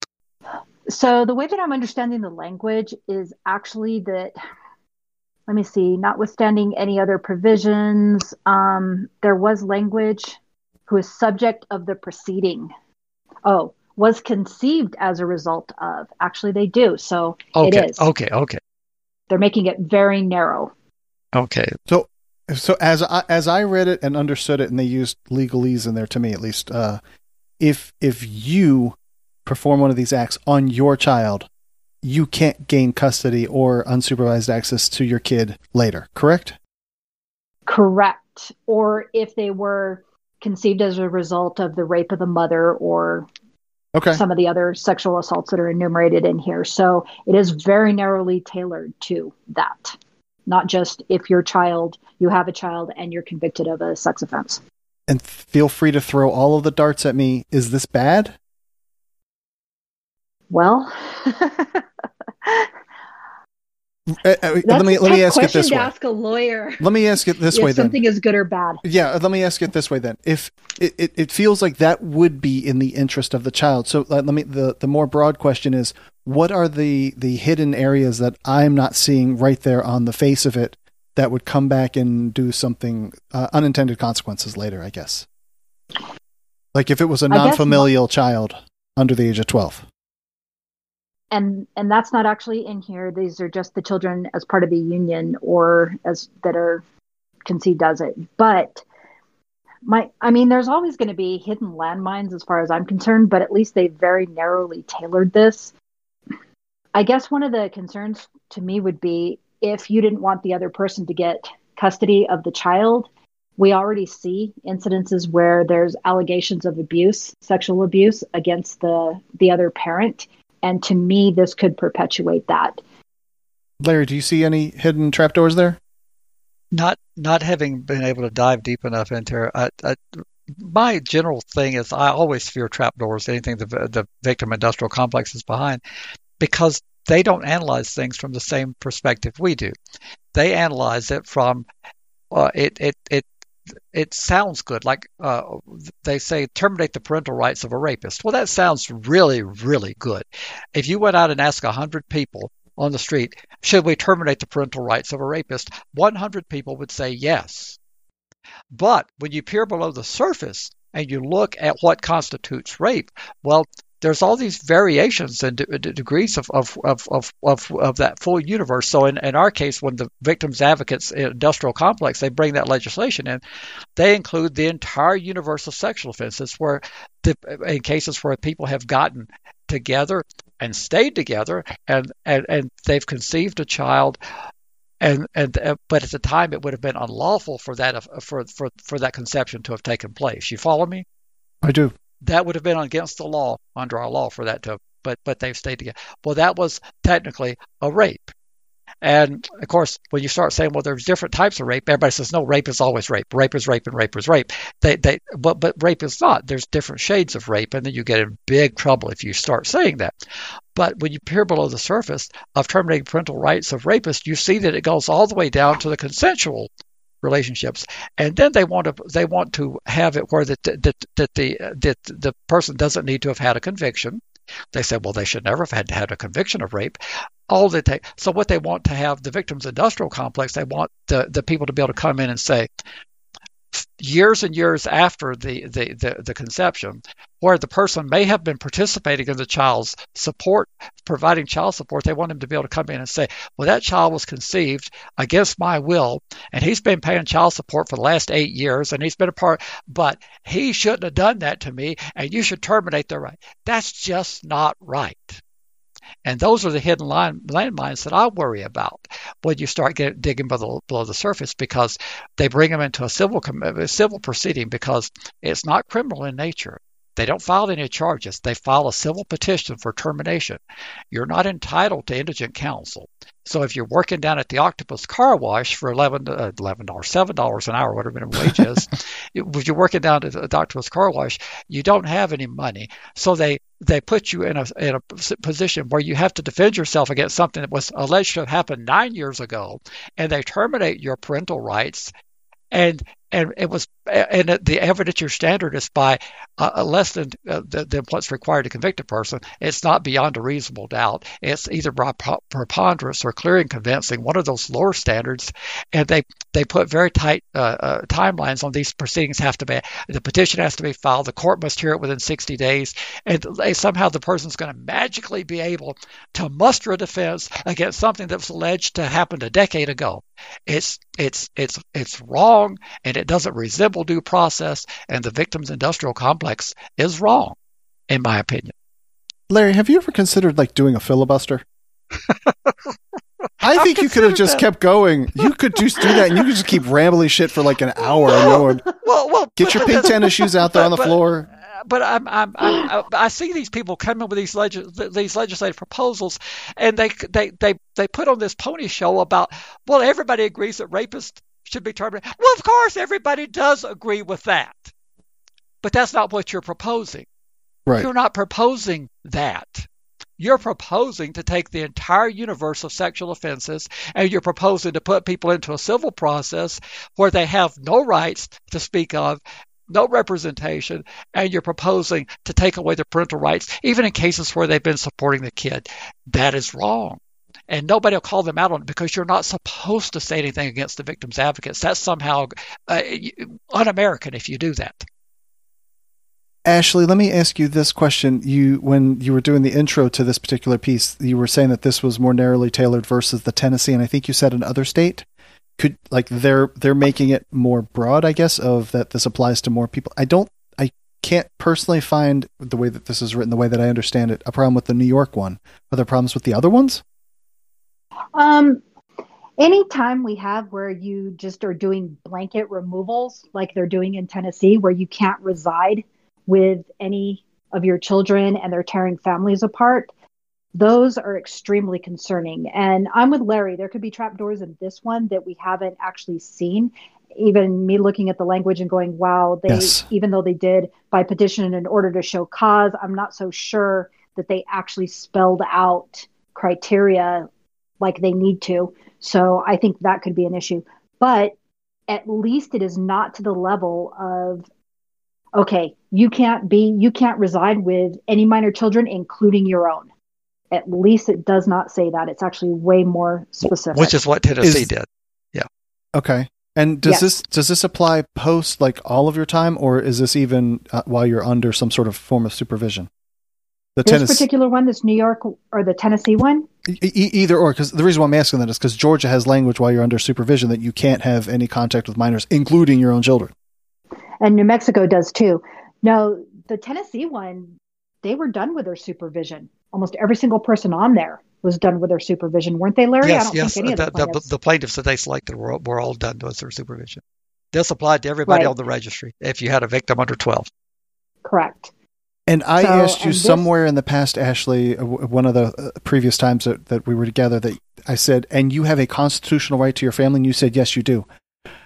So the way that I'm understanding the language is actually that, let me see, notwithstanding any other provisions, um, there was language who is subject of the proceeding. Oh, was conceived as a result of. Actually, they do. So Okay, it is. okay, okay, They're making it very narrow. okay. So So as I, as I read it and understood it, and they used legalese in there to me at least, uh, if if you perform one of these acts on your child, you can't gain custody or unsupervised access to your kid later, correct? Correct. Or if they were conceived as a result of the rape of the mother or okay. some of the other sexual assaults that are enumerated in here. So it is very narrowly tailored to that. Not just if your child, you have a child and you're convicted of a sex offense. And feel free to throw all of the darts at me. Is this bad? Well, Uh, uh, let me let me ask it this to way. Ask a lawyer. Let me ask it this if way then. Something is good or bad. Yeah, let me ask it this way then. If it, it, it feels like that would be in the interest of the child. So uh, let me the, the more broad question is, what are the, the hidden areas that I'm not seeing right there on the face of it that would come back and do something, uh, unintended consequences later, I guess? Like if it was a non-familial child under the age of twelve. And and that's not actually in here. These are just the children as part of the union or as that are conceived as it. But my, I mean, there's always going to be hidden landmines as far as I'm concerned, but at least they very narrowly tailored this. I guess one of the concerns to me would be if you didn't want the other person to get custody of the child. We already see incidences where there's allegations of abuse, sexual abuse against the the other parent. And to me, this could perpetuate that. Larry, do you see any hidden trapdoors there? Not not having been able to dive deep enough into it, I, I, my general thing is I always fear trapdoors, anything the, the victim industrial complex is behind, because they don't analyze things from the same perspective we do. They analyze it from, uh, it, it, it, it sounds good. Like uh, they say, terminate the parental rights of a rapist. Well, that sounds really, really good. If you went out and asked one hundred people on the street, should we terminate the parental rights of a rapist? one hundred people would say yes. But when you peer below the surface and you look at what constitutes rape, well, there's all these variations and de- de- degrees of of, of, of, of of that full universe. So in, in our case, when the victims advocates industrial complex, they bring that legislation in, they include the entire universe of sexual offenses where the, in cases where people have gotten together and stayed together and, and, and they've conceived a child. And and uh, but at the time it would have been unlawful for that uh, for, for for that conception to have taken place. You follow me? I do. That would have been against the law under our law for that to, but but they've stayed together. Well, that was technically a rape. And of course, when you start saying, well, there's different types of rape, everybody says, no, rape is always rape. Rape is rape and rape is rape. They they but but rape is not. There's different shades of rape, and then you get in big trouble if you start saying that. But when you peer below the surface of terminating parental rights of rapists, you see that it goes all the way down to the consensual relationships, and then they want to they want to have it where that that that the that the person doesn't need to have had a conviction. They said, well, they should never have had to have a conviction of rape. All they take, so what they want to have the victims industrial complex, they want the the people to be able to come in and say, years and years after the, the, the, the conception, where the person may have been participating in the child's support, providing child support, they want him to be able to come in and say, well, that child was conceived against my will, and he's been paying child support for the last eight years, and he's been a part, but he shouldn't have done that to me, and you should terminate the right. That's just not right. And those are the hidden line, landmines that I worry about when you start get, digging below, below the surface, because they bring them into a civil a civil proceeding because it's not criminal in nature. They don't file any charges. They file a civil petition for termination. You're not entitled to indigent counsel. So if you're working down at the Octopus Car Wash for eleven dollars, eleven dollars, seven dollars an hour, whatever minimum wage is, if you're working down at the Octopus Car Wash, you don't have any money. So they, they put you in a, in a position where you have to defend yourself against something that was alleged to have happened nine years ago, and they terminate your parental rights. And And it was, and the evidentiary standard is by uh, less than, uh, than what's required to convict a person. It's not beyond a reasonable doubt. It's either by preponderance or clear and convincing, one of those lower standards. And they, they put very tight uh, uh, timelines on these proceedings. Have to be, the petition has to be filed. The court must hear it within sixty days. And they, somehow the person's going to magically be able to muster a defense against something that was alleged to happen a decade ago. It's it's it's it's wrong, and it doesn't resemble due process, and the victim's industrial complex is wrong, in my opinion. Larry, have you ever considered like doing a filibuster? I think you could have just that. kept going. You could just do that, and you could just keep rambling shit for like an hour. And no one, well, well, get your pink tennis shoes out there on the but, floor. But I'm, I'm, I'm, I see these people coming with these legis- these legislative proposals, and they, they, they, they put on this pony show about, well, everybody agrees that rapists should be terminated. Well, of course, everybody does agree with that, but that's not what you're proposing. Right. You're not proposing that. You're proposing to take the entire universe of sexual offenses, and you're proposing to put people into a civil process where they have no rights to speak of, no representation, and you're proposing to take away their parental rights, even in cases where they've been supporting the kid. That is wrong. And nobody will call them out on it because you're not supposed to say anything against the victim's advocates. That's somehow uh, un-American if you do that. Ashley, let me ask you this question. You, when you were doing the intro to this particular piece, you were saying that this was more narrowly tailored versus the Tennessee, and I think you said another state. Could like they're they're making it more broad, I guess, of that this applies to more people. I don't, I can't personally find the way that this is written, the way that I understand it, a problem with the New York one. Are there problems with the other ones? Um, anytime we have where you just are doing blanket removals, like they're doing in Tennessee, where you can't reside with any of your children and they're tearing families apart, those are extremely concerning. And I'm with Larry. There could be trapdoors in this one that we haven't actually seen. Even me looking at the language and going, wow, they, yes. even though they did by petition in order to show cause, I'm not so sure that they actually spelled out criteria like they need to. So I think that could be an issue. But at least it is not to the level of, okay, you can't be, you can't reside with any minor children, including your own. At least it does not say that. It's actually way more specific. Which is what Tennessee is, did. Yeah. Okay. And does yes. this does this apply post like all of your time, or is this even uh, while you're under some sort of form of supervision? The this Tennessee, particular one, this New York or the Tennessee one? E- either or, because the reason why I'm asking that is because Georgia has language while you're under supervision that you can't have any contact with minors, including your own children. And New Mexico does too. No, the Tennessee one, they were done with their supervision. Almost every single person on there was done with their supervision, weren't they, Larry? Yes, I don't yes. think any the, of the plaintiffs. The, the plaintiffs that they selected were, were all done with their supervision. This applied to everybody right. on the registry if you had a victim under twelve. Correct. And I so, asked you this, somewhere in the past, Ashley, one of the previous times that, that we were together, that I said, and you have a constitutional right to your family, and you said, yes, you do.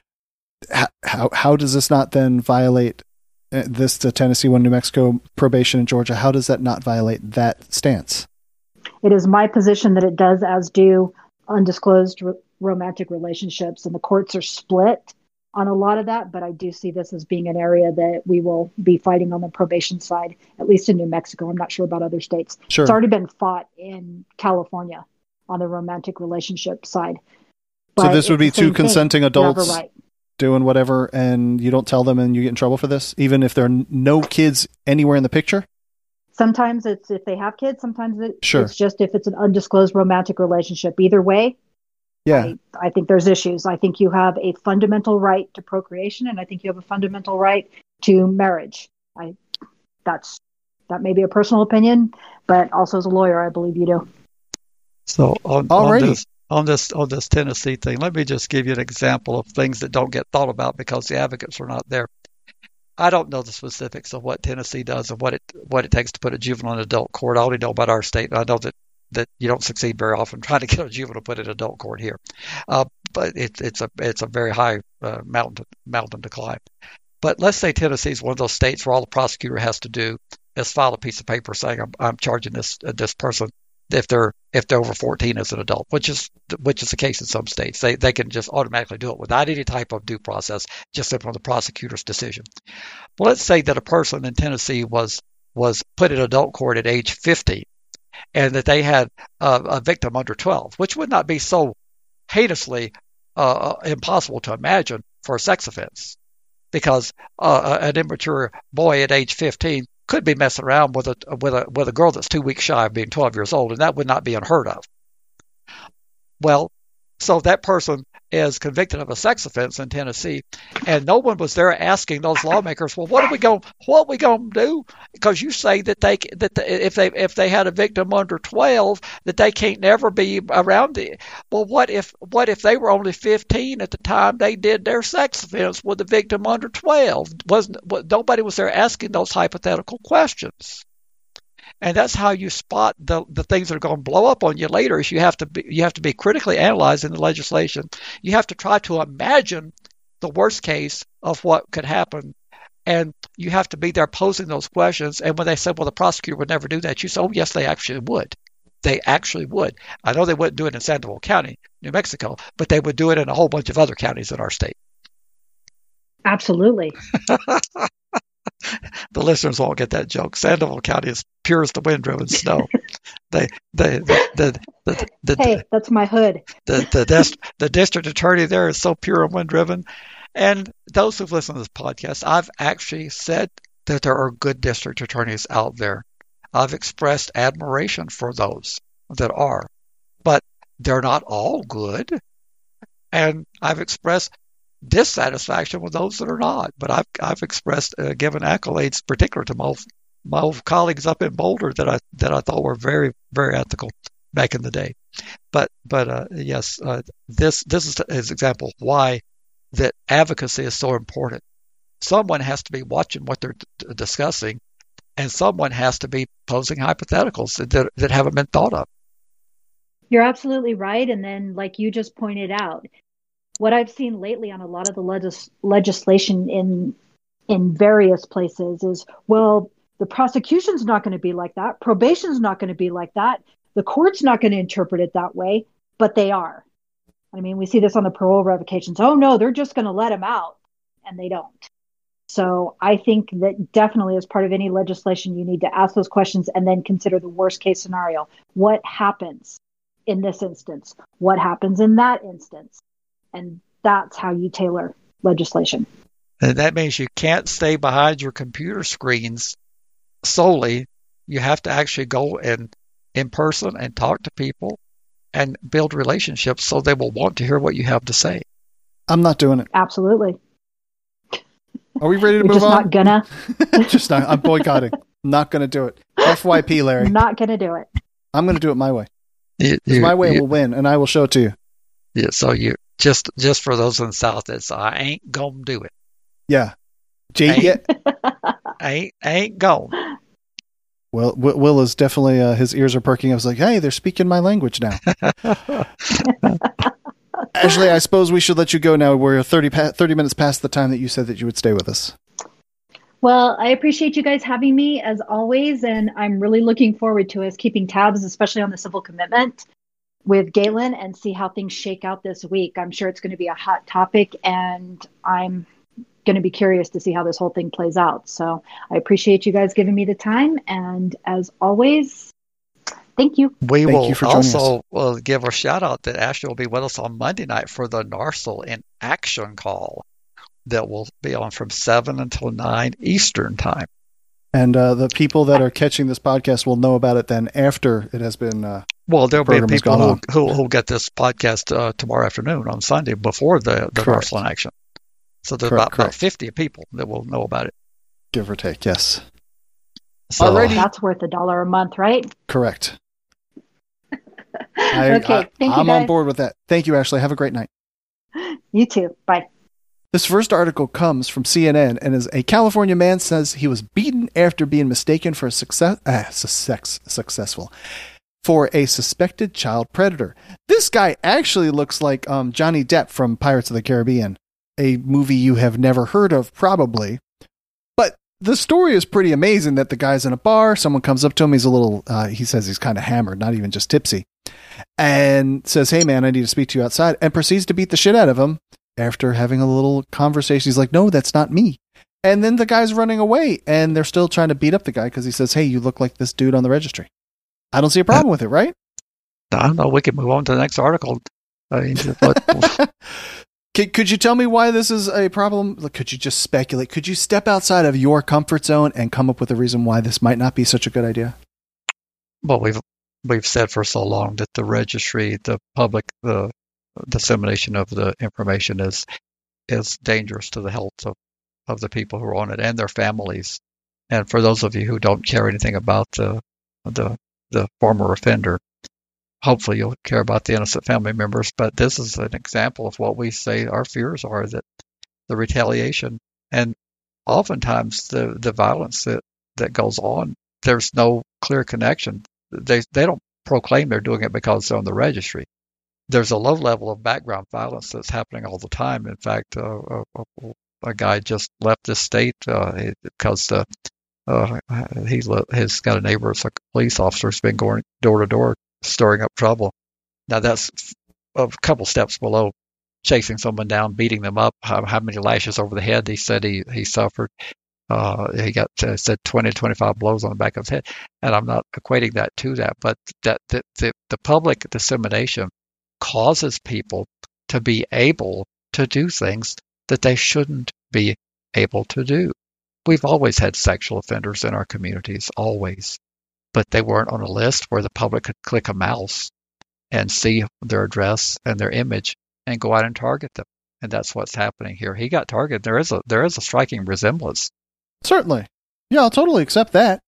How, how, how does this not then violate this, the Tennessee one, New Mexico, probation in Georgia? How does that not violate that stance? It is my position that it does, as do undisclosed r- romantic relationships, and the courts are split on a lot of that, but I do see this as being an area that we will be fighting on the probation side, at least in New Mexico. I'm not sure about other states. Sure. It's already been fought in California on the romantic relationship side. But so this would be two consenting thing. adults right. doing whatever, and you don't tell them and you get in trouble for this, even if there are no kids anywhere in the picture? Sometimes it's if they have kids. Sometimes it, sure. it's just if it's an undisclosed romantic relationship. Either way, yeah, I, I think there's issues. I think you have a fundamental right to procreation, and I think you have a fundamental right to marriage. I that's that may be a personal opinion, but also as a lawyer, I believe you do. So on, on this on this on this Tennessee thing, let me just give you an example of things that don't get thought about because the advocates are not there. I don't know the specifics of what Tennessee does and what it what it takes to put a juvenile in adult court. I only know about our state. I know that, that you don't succeed very often trying to get a juvenile put in adult court here, uh, but it's it's a it's a very high uh, mountain mountain to climb. But let's say Tennessee is one of those states where all the prosecutor has to do is file a piece of paper saying I'm, I'm charging this uh, this person if they're if they're over fourteen as an adult, which is which is the case in some states. They they can just automatically do it without any type of due process, just from the prosecutor's decision. Well, let's say that a person in Tennessee was was put in adult court at age fifty, and that they had a, a victim under twelve, which would not be so heinously uh, impossible to imagine for a sex offense, because uh, an immature boy at age fifteen could be messing around with a with a with a girl that's two weeks shy of being twelve years old, and that would not be unheard of. Well, so that person is convicted of a sex offense in Tennessee, and no one was there asking those lawmakers, well, what are we going what are we going to do? Because you say that they that the, if they if they had a victim under twelve, that they can't never be around it. Well, what if what if they were only fifteen at the time they did their sex offense with the victim under twelve? Wasn't nobody was there asking those hypothetical questions. And that's how you spot the the things that are going to blow up on you later. Is you have to be you have to be critically analyzing the legislation. You have to try to imagine the worst case of what could happen, and you have to be there posing those questions. And when they said, "Well, the prosecutor would never do that," you say, "Oh, yes, they actually would. They actually would. I know they wouldn't do it in Sandoval County, New Mexico, but they would do it in a whole bunch of other counties in our state." Absolutely. The listeners won't get that joke. Sandoval County is pure as the wind-driven snow. they, they, the, the, the, the, hey, that's my hood. The the, dist- the district attorney there is so pure and wind-driven. And those who've listened to this podcast, I've actually said that there are good district attorneys out there. I've expressed admiration for those that are, but they're not all good. And I've expressed dissatisfaction with those that are not. But I've I've expressed uh, given accolades, particular to my my old colleagues up in Boulder that I that I thought were very very ethical back in the day. But but uh, yes, uh, this this is an example why that advocacy is so important. Someone has to be watching what they're d- discussing, and someone has to be posing hypotheticals that that haven't been thought of. You're absolutely right. And then, like you just pointed out, what I've seen lately on a lot of the legis- legislation in in various places is, well, the prosecution's not going to be like that. Probation's not going to be like that. The court's not going to interpret it that way, but they are. I mean, we see this on the parole revocations. Oh, no, they're just going to let him out, and they don't. So I think that definitely as part of any legislation, you need to ask those questions and then consider the worst case scenario. What happens in this instance? What happens in that instance? And that's how you tailor legislation. And that means you can't stay behind your computer screens solely. You have to actually go in, in person and talk to people and build relationships so they will want to hear what you have to say. I'm not doing it. Absolutely. Are we ready to You're move just on? Not gonna. just not. I'm boycotting. Not going to do it. F Y P, Larry. Not going to do it. I'm going to do it my way. You, you, my way you, will win, and I will show it to you. Yeah. So you just just for those in the South, that's I ain't gonna do it. Yeah. J- ain't, yeah. ain't ain't gone. Well, Will is definitely, uh, his ears are perking. I was like, hey, they're speaking my language now. Ashley, I suppose we should let you go now. We're thirty, pa- thirty minutes past the time that you said that you would stay with us. Well, I appreciate you guys having me as always, and I'm really looking forward to us keeping tabs, especially on the civil commitment with Galen, and see how things shake out this week. I'm sure it's going to be a hot topic, and I'm going to be curious to see how this whole thing plays out. So I appreciate you guys giving me the time, and as always, thank you. We thank will you for also uh, give a shout out that Ashley will be with us on Monday night for the NARSL in Action call that will be on from seven until nine Eastern time. And uh, the people that are catching this podcast will know about it then after it has been. Uh, well, there'll be people who, who who get this podcast uh, tomorrow afternoon on Sunday before the, the NARSL in Action. So there's correct, about, correct. about fifty people that will know about it. Give or take, yes. So Alrighty. That's worth a dollar a month, right? Correct. I, okay, I, thank I'm you guys. on board with that. Thank you, Ashley. Have a great night. You too. Bye. This first article comes from C N N and is a California man says he was beaten after being mistaken for a success, uh, sex, successful for a suspected child predator. This guy actually looks like um, Johnny Depp from Pirates of the Caribbean, a movie you have never heard of, probably. But the story is pretty amazing that the guy's in a bar. Someone comes up to him. He's a little, uh, he says he's kind of hammered, not even just tipsy, and says, "Hey, man, I need to speak to you outside," and proceeds to beat the shit out of him after having a little conversation. He's like, "No, that's not me." And then the guy's running away, and they're still trying to beat up the guy because he says, "Hey, you look like this dude on the registry." I don't see a problem with it, right? I don't know. We can move on to the next article. I mean, Could, could you tell me why this is a problem? Could you just speculate? Could you step outside of your comfort zone and come up with a reason why this might not be such a good idea? Well, we've we've said for so long that the registry, the public, the dissemination of the information is is dangerous to the health of, of the people who are on it and their families. And for those of you who don't care anything about the the the former offender, hopefully you'll care about the innocent family members. But this is an example of what we say our fears are, that the retaliation and oftentimes the, the violence that, that goes on, there's no clear connection. They they don't proclaim they're doing it because they're on the registry. There's a low level of background violence that's happening all the time. In fact, uh, a, a guy just left this state uh, because uh, uh, he he's got a neighbor that's a police officer who's been going door to door stirring up trouble. Now that's a couple steps below chasing someone down, beating them up. How, how many lashes over the head he said he, he suffered. Uh, he got uh, said twenty to twenty-five blows on the back of his head. And I'm not equating that to that, but that, that the, the public dissemination causes people to be able to do things that they shouldn't be able to do. We've always had sexual offenders in our communities, always. But they weren't on a list where the public could click a mouse and see their address and their image and go out and target them. And that's what's happening here. He got targeted. There is a there is a striking resemblance. Certainly. Yeah, I'll totally accept that.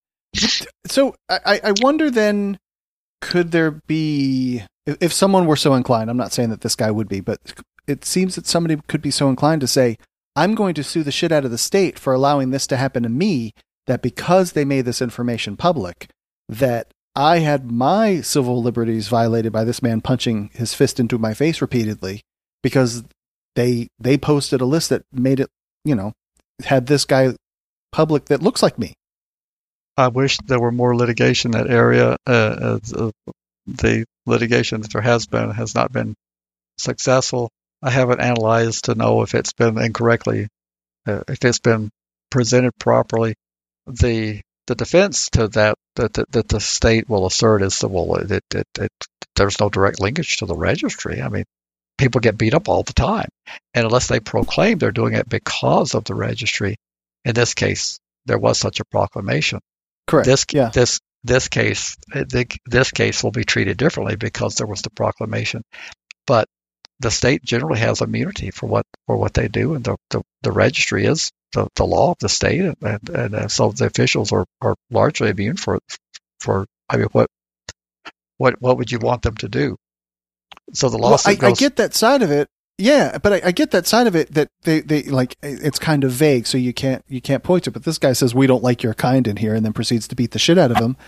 So I, I wonder then, could there be, if someone were so inclined, I'm not saying that this guy would be, but it seems that somebody could be so inclined to say, I'm going to sue the shit out of the state for allowing this to happen to me, that because they made this information public, that I had my civil liberties violated by this man punching his fist into my face repeatedly because they they posted a list that made it, you know, had this guy public that looks like me. I wish there were more litigation in that area. Uh, uh, the litigation that there has been has not been successful. I haven't analyzed to know if it's been incorrectly, uh, if it's been presented properly. The The defense to that that, that that the state will assert is that, well, it, it, it, there's no direct linkage to the registry. I mean, people get beat up all the time. And unless they proclaim they're doing it because of the registry, in this case, there was such a proclamation. Correct. This, yeah. this, this case, this case will be treated differently because there was the proclamation. But the state generally has immunity for what for what they do, and the, the, the registry is the, the law of the state, and, and, and so the officials are, are largely immune for for. I mean, what what what would you want them to do? So the lawsuit well, I, goes. I get that side of it, yeah, but I, I get that side of it that they, they like it's kind of vague, so you can't you can't point to. But this guy says we don't like your kind in here, and then proceeds to beat the shit out of him.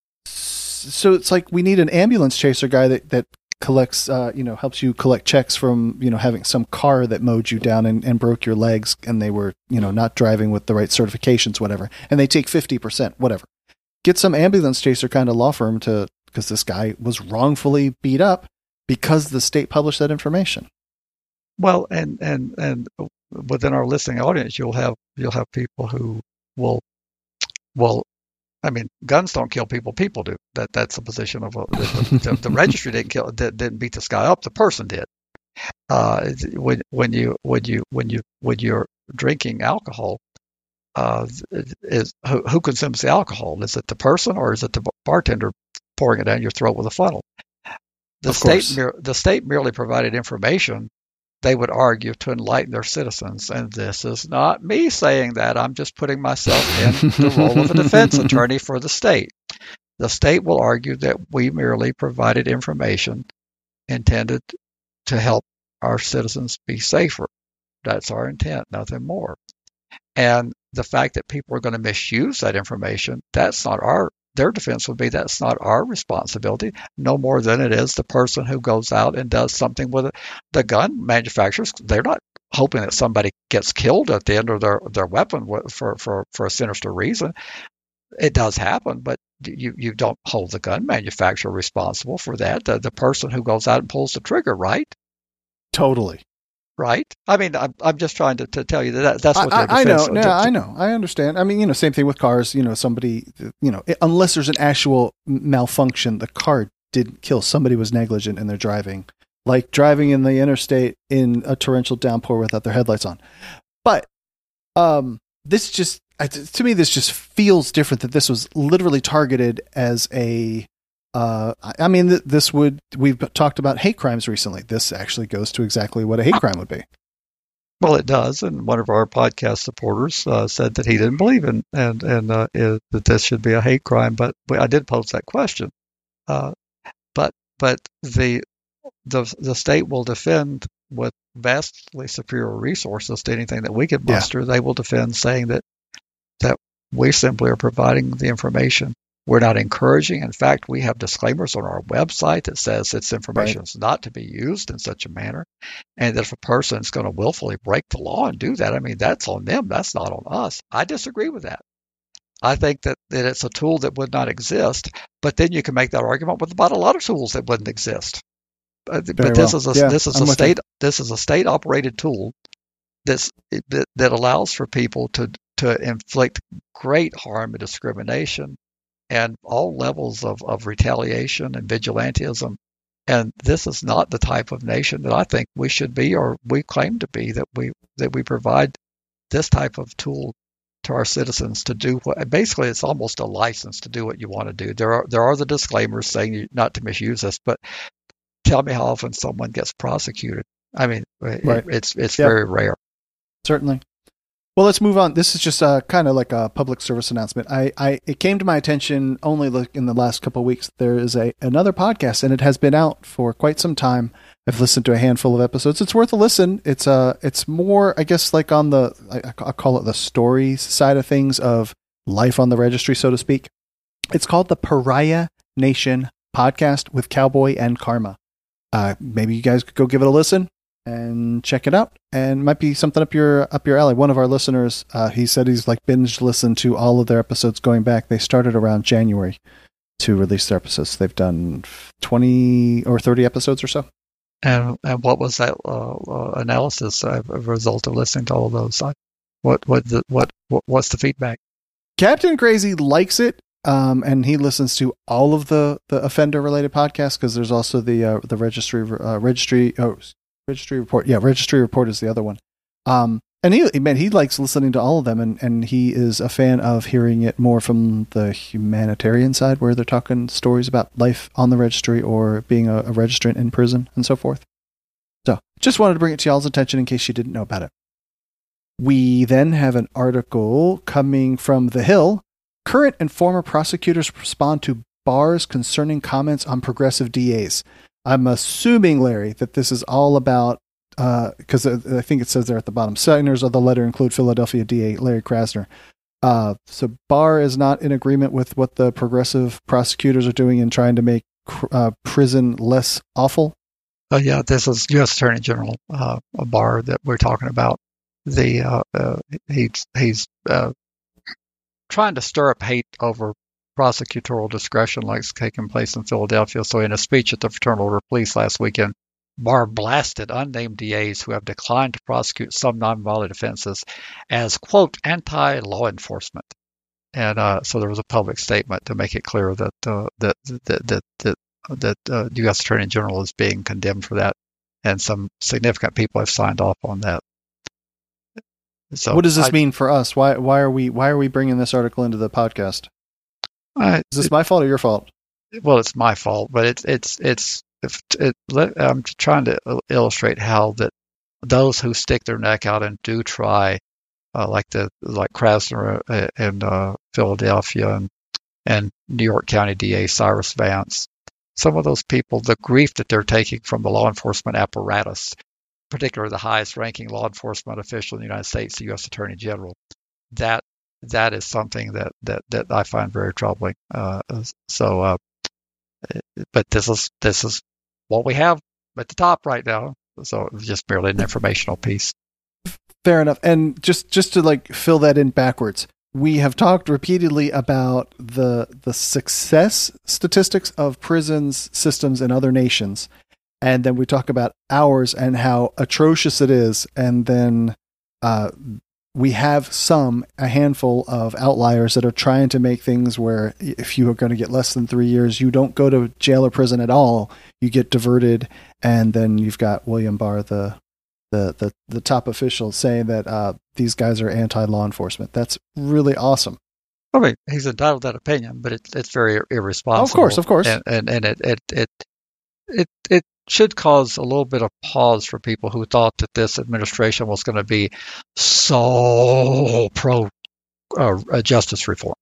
So it's like we need an ambulance chaser guy that that. collects, uh, you know, helps you collect checks from, you know, having some car that mowed you down and, and broke your legs and they were, you know, not driving with the right certifications, whatever. And they take fifty percent, whatever. Get some ambulance chaser kind of law firm to, because this guy was wrongfully beat up because the state published that information. Well, and, and, and within our listening audience, you'll have, you'll have people who will, will, I mean, guns don't kill people; people do. That that's the position of a, the, the, the registry didn't kill, didn't beat this guy up. The person did. Uh, when when you when you when you when you're drinking alcohol, uh, is who, who consumes the alcohol? Is it the person or is it the bartender pouring it down your throat with a funnel? The of state course. the state merely provided information. They would argue to enlighten their citizens. And this is not me saying that. I'm just putting myself in the role of a defense attorney for the state. The state will argue that we merely provided information intended to help our citizens be safer. That's our intent, nothing more. And the fact that people are going to misuse that information, that's not our, their defense would be that's not our responsibility, no more than it is the person who goes out and does something with it. The gun manufacturers, they're not hoping that somebody gets killed at the end of their, their weapon for, for, for a sinister reason. It does happen, but you, you don't hold the gun manufacturer responsible for that. The, the person who goes out and pulls the trigger, right? Totally. Right? I mean, I'm, I'm just trying to, to tell you that that's what I, they're I know. defense- No, I know. I understand. I mean, you know, same thing with cars. You know, somebody, you know, unless there's an actual malfunction, the car didn't kill. Somebody was negligent in their driving, like driving in the interstate in a torrential downpour without their headlights on. But um, this just, to me, this just feels different, that this was literally targeted as a, uh, I mean, this would, we've talked about hate crimes recently. This actually goes to exactly what a hate crime would be. Well, it does. And one of our podcast supporters uh, said that he didn't believe in, and, and uh, is, that this should be a hate crime. But I did pose that question. Uh, but, but the, the, the state will defend with vastly superior resources to anything that we could muster. Yeah. They will defend saying that, that we simply are providing the information. We're not encouraging. In fact, we have disclaimers on our website that says this information right. is not to be used in such a manner. And that if a person is going to willfully break the law and do that, I mean, that's on them. That's not on us. I disagree with that. I think that, that it's a tool that would not exist, but then you can make that argument with about a lot of tools that wouldn't exist. But, but this, well. is a, yeah, this is I'm a state, you. this is a state operated tool that's, that, that allows for people to, to inflict great harm and discrimination and all levels of, of retaliation and vigilantism. And this is not the type of nation that I think we should be, or we claim to be, that we that we provide this type of tool to our citizens to do what, basically it's almost a license to do what you want to do. There are there are the disclaimers saying not to misuse this, but tell me how often someone gets prosecuted. I mean, right. it, it's it's yep. very rare. Certainly. Well, let's move on. This is just uh, kind of like a public service announcement. I, I it came to my attention only like in the last couple of weeks. There is a another podcast, and it has been out for quite some time. I've listened to a handful of episodes. It's worth a listen. It's uh it's more, I guess, like on the I, I call it the stories side of things of life on the registry, so to speak. It's called the Pariah Nation Podcast with Cowboy and Karma. Uh, maybe you guys could go give it a listen and check it out, and might be something up your up your alley. One of our listeners, uh, he said he's like binge listened to all of their episodes going back. They started around January to release their episodes. They've done twenty or thirty episodes or so. And and what was that uh, uh, analysis as a result of listening to all of those? What what the, what what what's the feedback? Captain Crazy likes it. Um, and he listens to all of the, the offender related podcasts, because there's also the uh, the registry uh, registry oh, registry report. Yeah, registry report is the other one. Um, and he man, he likes listening to all of them, and, and he is a fan of hearing it more from the humanitarian side, where they're talking stories about life on the registry or being a, a registrant in prison and so forth. So just wanted to bring it to y'all's attention in case you didn't know about it. We then have an article coming from The Hill. Current and former prosecutors respond to bars concerning comments on progressive D As. I'm assuming, Larry, that this is all about, because uh, I think it says there at the bottom, signers of the letter include Philadelphia D A Larry Krasner. Uh, so Barr is not in agreement with what the progressive prosecutors are doing in trying to make uh, prison less awful. Oh, yeah, this is U S Attorney General uh, Barr that we're talking about. The uh, uh, he's he's uh, trying to stir up hate over prosecutorial discretion like it's taking place in Philadelphia. So in a speech at the Fraternal Order of Police last weekend, Barr blasted unnamed D As who have declined to prosecute some nonviolent offenses as, quote, anti-law enforcement. And uh, so there was a public statement to make it clear that uh, that that that that, that uh, U S Attorney General is being condemned for that, and some significant people have signed off on that. So what does this I, mean for us? Why why are we why are we bringing this article into the podcast? I, Is this my fault or your fault? Well, it's my fault, but it's it's it's. If it, I'm trying to illustrate how that those who stick their neck out and do try, uh, like the like Krasner in uh, Philadelphia and and New York County D A Cyrus Vance, some of those people, the grief that they're taking from the law enforcement apparatus, particularly the highest-ranking law enforcement official in the United States, the U S Attorney General, that that is something that that, that I find very troubling. Uh, so, uh, but this is this is what we have at the top right now. So it's just merely an informational piece. Fair enough. And just just to like fill that in backwards, we have talked repeatedly about the the success statistics of prisons systems in other nations, and then we talk about ours and how atrocious it is, and then uh, we have some a handful of outliers that are trying to make things where if you are going to get less than three years, you don't go to jail or prison at all. You get diverted, and then you've got William Barr, the the the, the top official, saying that uh, these guys are anti-law enforcement. That's really awesome. I mean, he's entitled to that opinion, but it, it's very irresponsible. Of course, of course, and and, and it, it it it it should cause a little bit of pause for people who thought that this administration was going to be so pro uh, justice reform.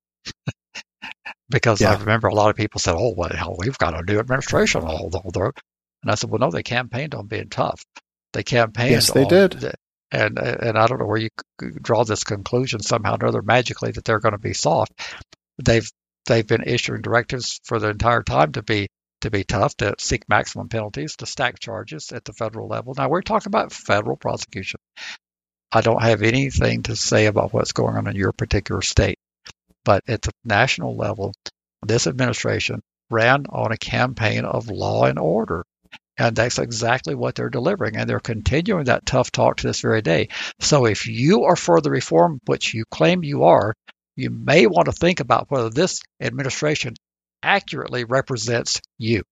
Because yeah. I remember a lot of people said, "Oh, well, hell, we've got a new administration." And I said, "Well, no, they campaigned on being tough. They campaigned. Yes, they on, did. And and I don't know where you draw this conclusion somehow or other magically that they're going to be soft. They've they've been issuing directives for the entire time to be to be tough, to seek maximum penalties, to stack charges at the federal level. Now we're talking about federal prosecution. I don't have anything to say about what's going on in your particular state, but at the national level, this administration ran on a campaign of law and order. And that's exactly what they're delivering. And they're continuing that tough talk to this very day. So if you are for the reform, which you claim you are, you may want to think about whether this administration accurately represents you.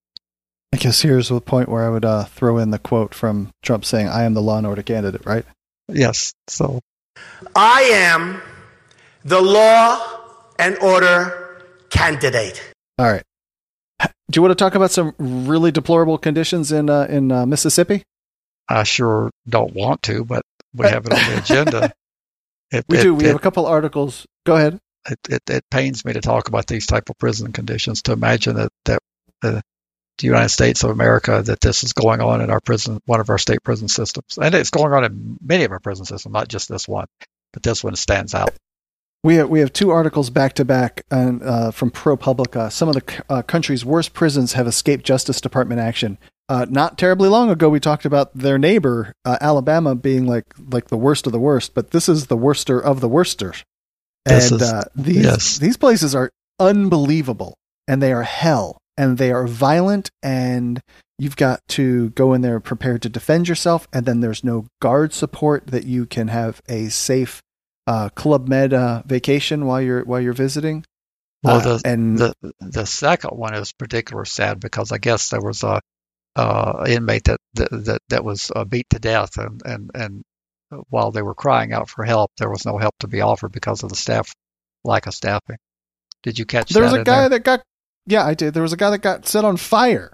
I guess here's the point where I would uh, throw in the quote from Trump saying, "I am the law and order candidate," right? Yes. So I am the law and order candidate. All right. Do you want to talk about some really deplorable conditions in uh, in uh, Mississippi? I sure don't want to, but we have it on the agenda. It, we it, do. We it, have a couple articles. Go ahead. It, it, it pains me to talk about these type of prison conditions, to imagine that, that uh, the United States of America, that this is going on in our prison, one of our state prison systems. And it's going on in many of our prison systems, not just this one, but this one stands out. We have, we have two articles back to back and uh, from ProPublica. Some of the uh, country's worst prisons have escaped Justice Department action. Uh, not terribly long ago, we talked about their neighbor, uh, Alabama, being like like the worst of the worst, but this is the worster of the worster. And is, uh, these yes. these places are unbelievable, and they are hell, and they are violent, and you've got to go in there prepared to defend yourself, and then there's no guard support that you can have a safe Uh, Club Med uh, vacation while you're while you're visiting. Well, the, uh, and the the second one is particularly sad because I guess there was a uh, inmate that that that, that was uh, beat to death, and, and and while they were crying out for help, there was no help to be offered because of the staff lack of staffing. Did you catch there that? There was a guy there? that got yeah, I did. There was a guy that got set on fire.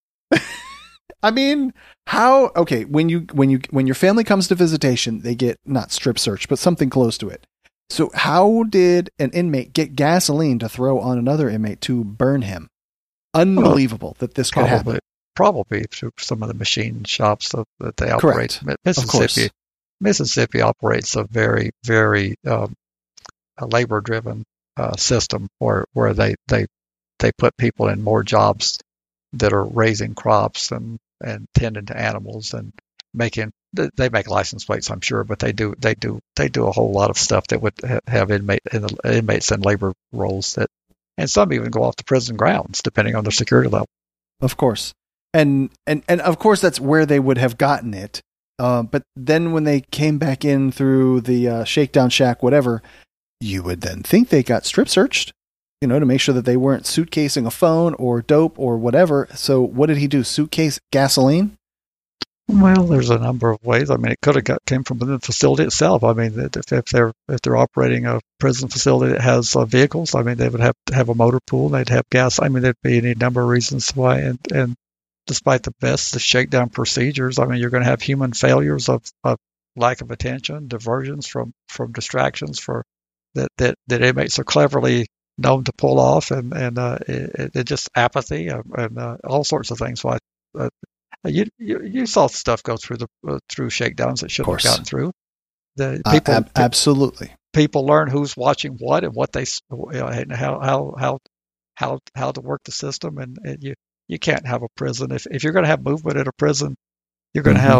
I mean, how? Okay, when you when you when your family comes to visitation, they get not strip search, but something close to it. So, how did an inmate get gasoline to throw on another inmate to burn him? Unbelievable well, that this could probably, happen. Probably through some of the machine shops that, that they operate. Correct. Mississippi, Mississippi operates a very very um, labor driven uh, system where where they they they put people in more jobs that are raising crops and and tending to animals and making, they make license plates, I'm sure, but they do they do they do a whole lot of stuff that would ha- have inmate inmates in labor roles that, and some even go off the prison grounds depending on their security level. Of course, and and and of course that's where they would have gotten it. Uh, but then when they came back in through the uh, shakedown shack, whatever, you would then think they got strip searched. You know, to make sure that they weren't suitcasing a phone or dope or whatever. So what did he do? Suitcase gasoline? Well, there's a number of ways. I mean, it could have got, came from the facility itself. I mean, if, if they're if they're operating a prison facility that has uh, vehicles, I mean, they would have to have a motor pool. They'd have gas. I mean, there'd be any number of reasons why. And, and despite the best the shakedown procedures, I mean, you're going to have human failures of, of lack of attention, diversions from, from distractions for that, that, that inmates are cleverly known to pull off, and and uh, it, it just apathy and, and uh, all sorts of things. Why uh, you, you you saw stuff go through the uh, through shakedowns that shouldn't have gotten through. The people uh, ab- absolutely people learn who's watching what and what they you know, and how how how how how to work the system, and, and you you can't have a prison if if you're going to have movement in a prison, you're going to mm-hmm. have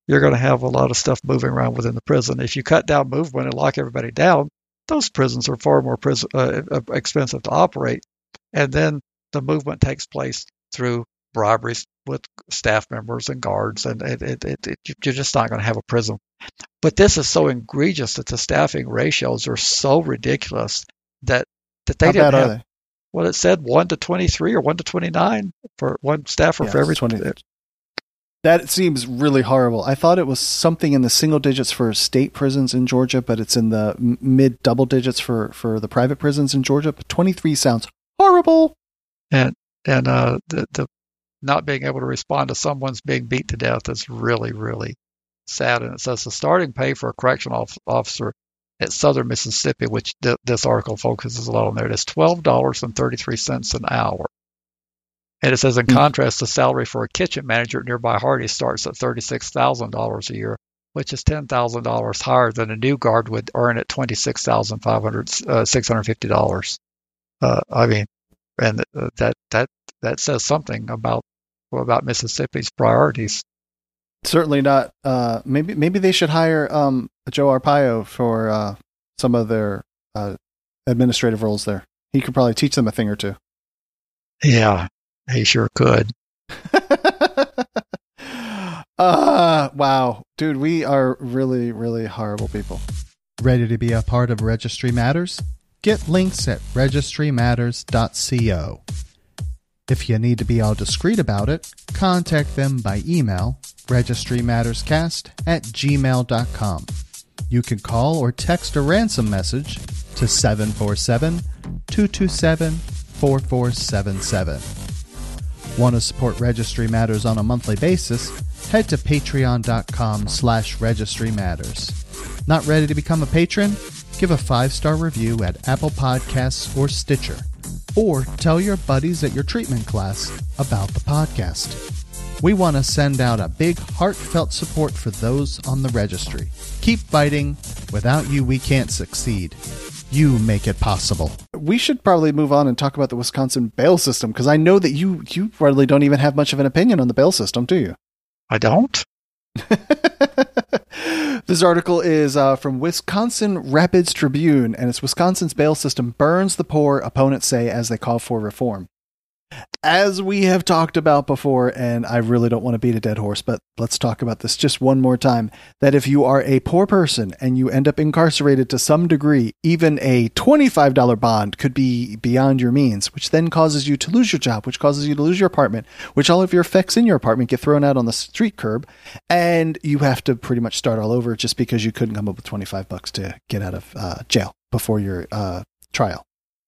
you're going to have a lot of stuff moving around within the prison. If you cut down movement and lock everybody down, those prisons are far more prison, uh, expensive to operate. And then the movement takes place through briberies with staff members and guards, and it, it, it, it, you're just not going to have a prison. But this is so egregious that the staffing ratios are so ridiculous that, that they How didn't bad have, are they? well, it said one to twenty-three or one to twenty-nine for one staffer Yeah, for every twenty. That seems really horrible. I thought it was something in the single digits for state prisons in Georgia, but it's in the m- mid double digits for, for the private prisons in Georgia. But twenty-three sounds horrible. And and uh, the the not being able to respond to someone's being beat to death is really, really sad. And it says the starting pay for a correctional officer at Southern Mississippi, which th- this article focuses a lot on there, it is twelve dollars and thirty-three cents an hour. And it says, in Mm. contrast, the salary for a kitchen manager at nearby Hardy starts at thirty-six thousand dollars a year, which is ten thousand dollars higher than a new guard would earn at twenty-six thousand six hundred fifty dollars. Uh, I mean, and uh, that that that says something about about Mississippi's priorities. Certainly not. Uh, maybe maybe they should hire um, Joe Arpaio for uh, some of their uh, administrative roles there. He could probably teach them a thing or two. Yeah, he sure could. uh, wow. Dude, we are really, really horrible people. Ready to be a part of Registry Matters? Get links at registry matters dot co. If you need to be all discreet about it, contact them by email, registrymatterscast at gmail dot com. You can call or text a ransom message to seven four seven, two two seven, four four seven seven. Want to support Registry Matters on a monthly basis? Head to patreon dot com slash registry matters. Not ready to become a patron? Give a five-star review at Apple Podcasts or Stitcher. Or tell your buddies at your treatment class about the podcast. We want to send out a big heartfelt support for those on the registry. Keep fighting. Without you, we can't succeed. You make it possible. We should probably move on and talk about the Wisconsin bail system, because I know that you, you really don't even have much of an opinion on the bail system, do you? I don't? This article is uh, from Wisconsin Rapids Tribune, and it's Wisconsin's bail system burns the poor, opponents say, as they call for reform. As we have talked about before, and I really don't want to beat a dead horse, but let's talk about this just one more time, that if you are a poor person and you end up incarcerated to some degree, even a twenty-five dollars bond could be beyond your means, which then causes you to lose your job, which causes you to lose your apartment, which all of your effects in your apartment get thrown out on the street curb, and you have to pretty much start all over just because you couldn't come up with twenty-five bucks to get out of uh, jail before your uh, trial.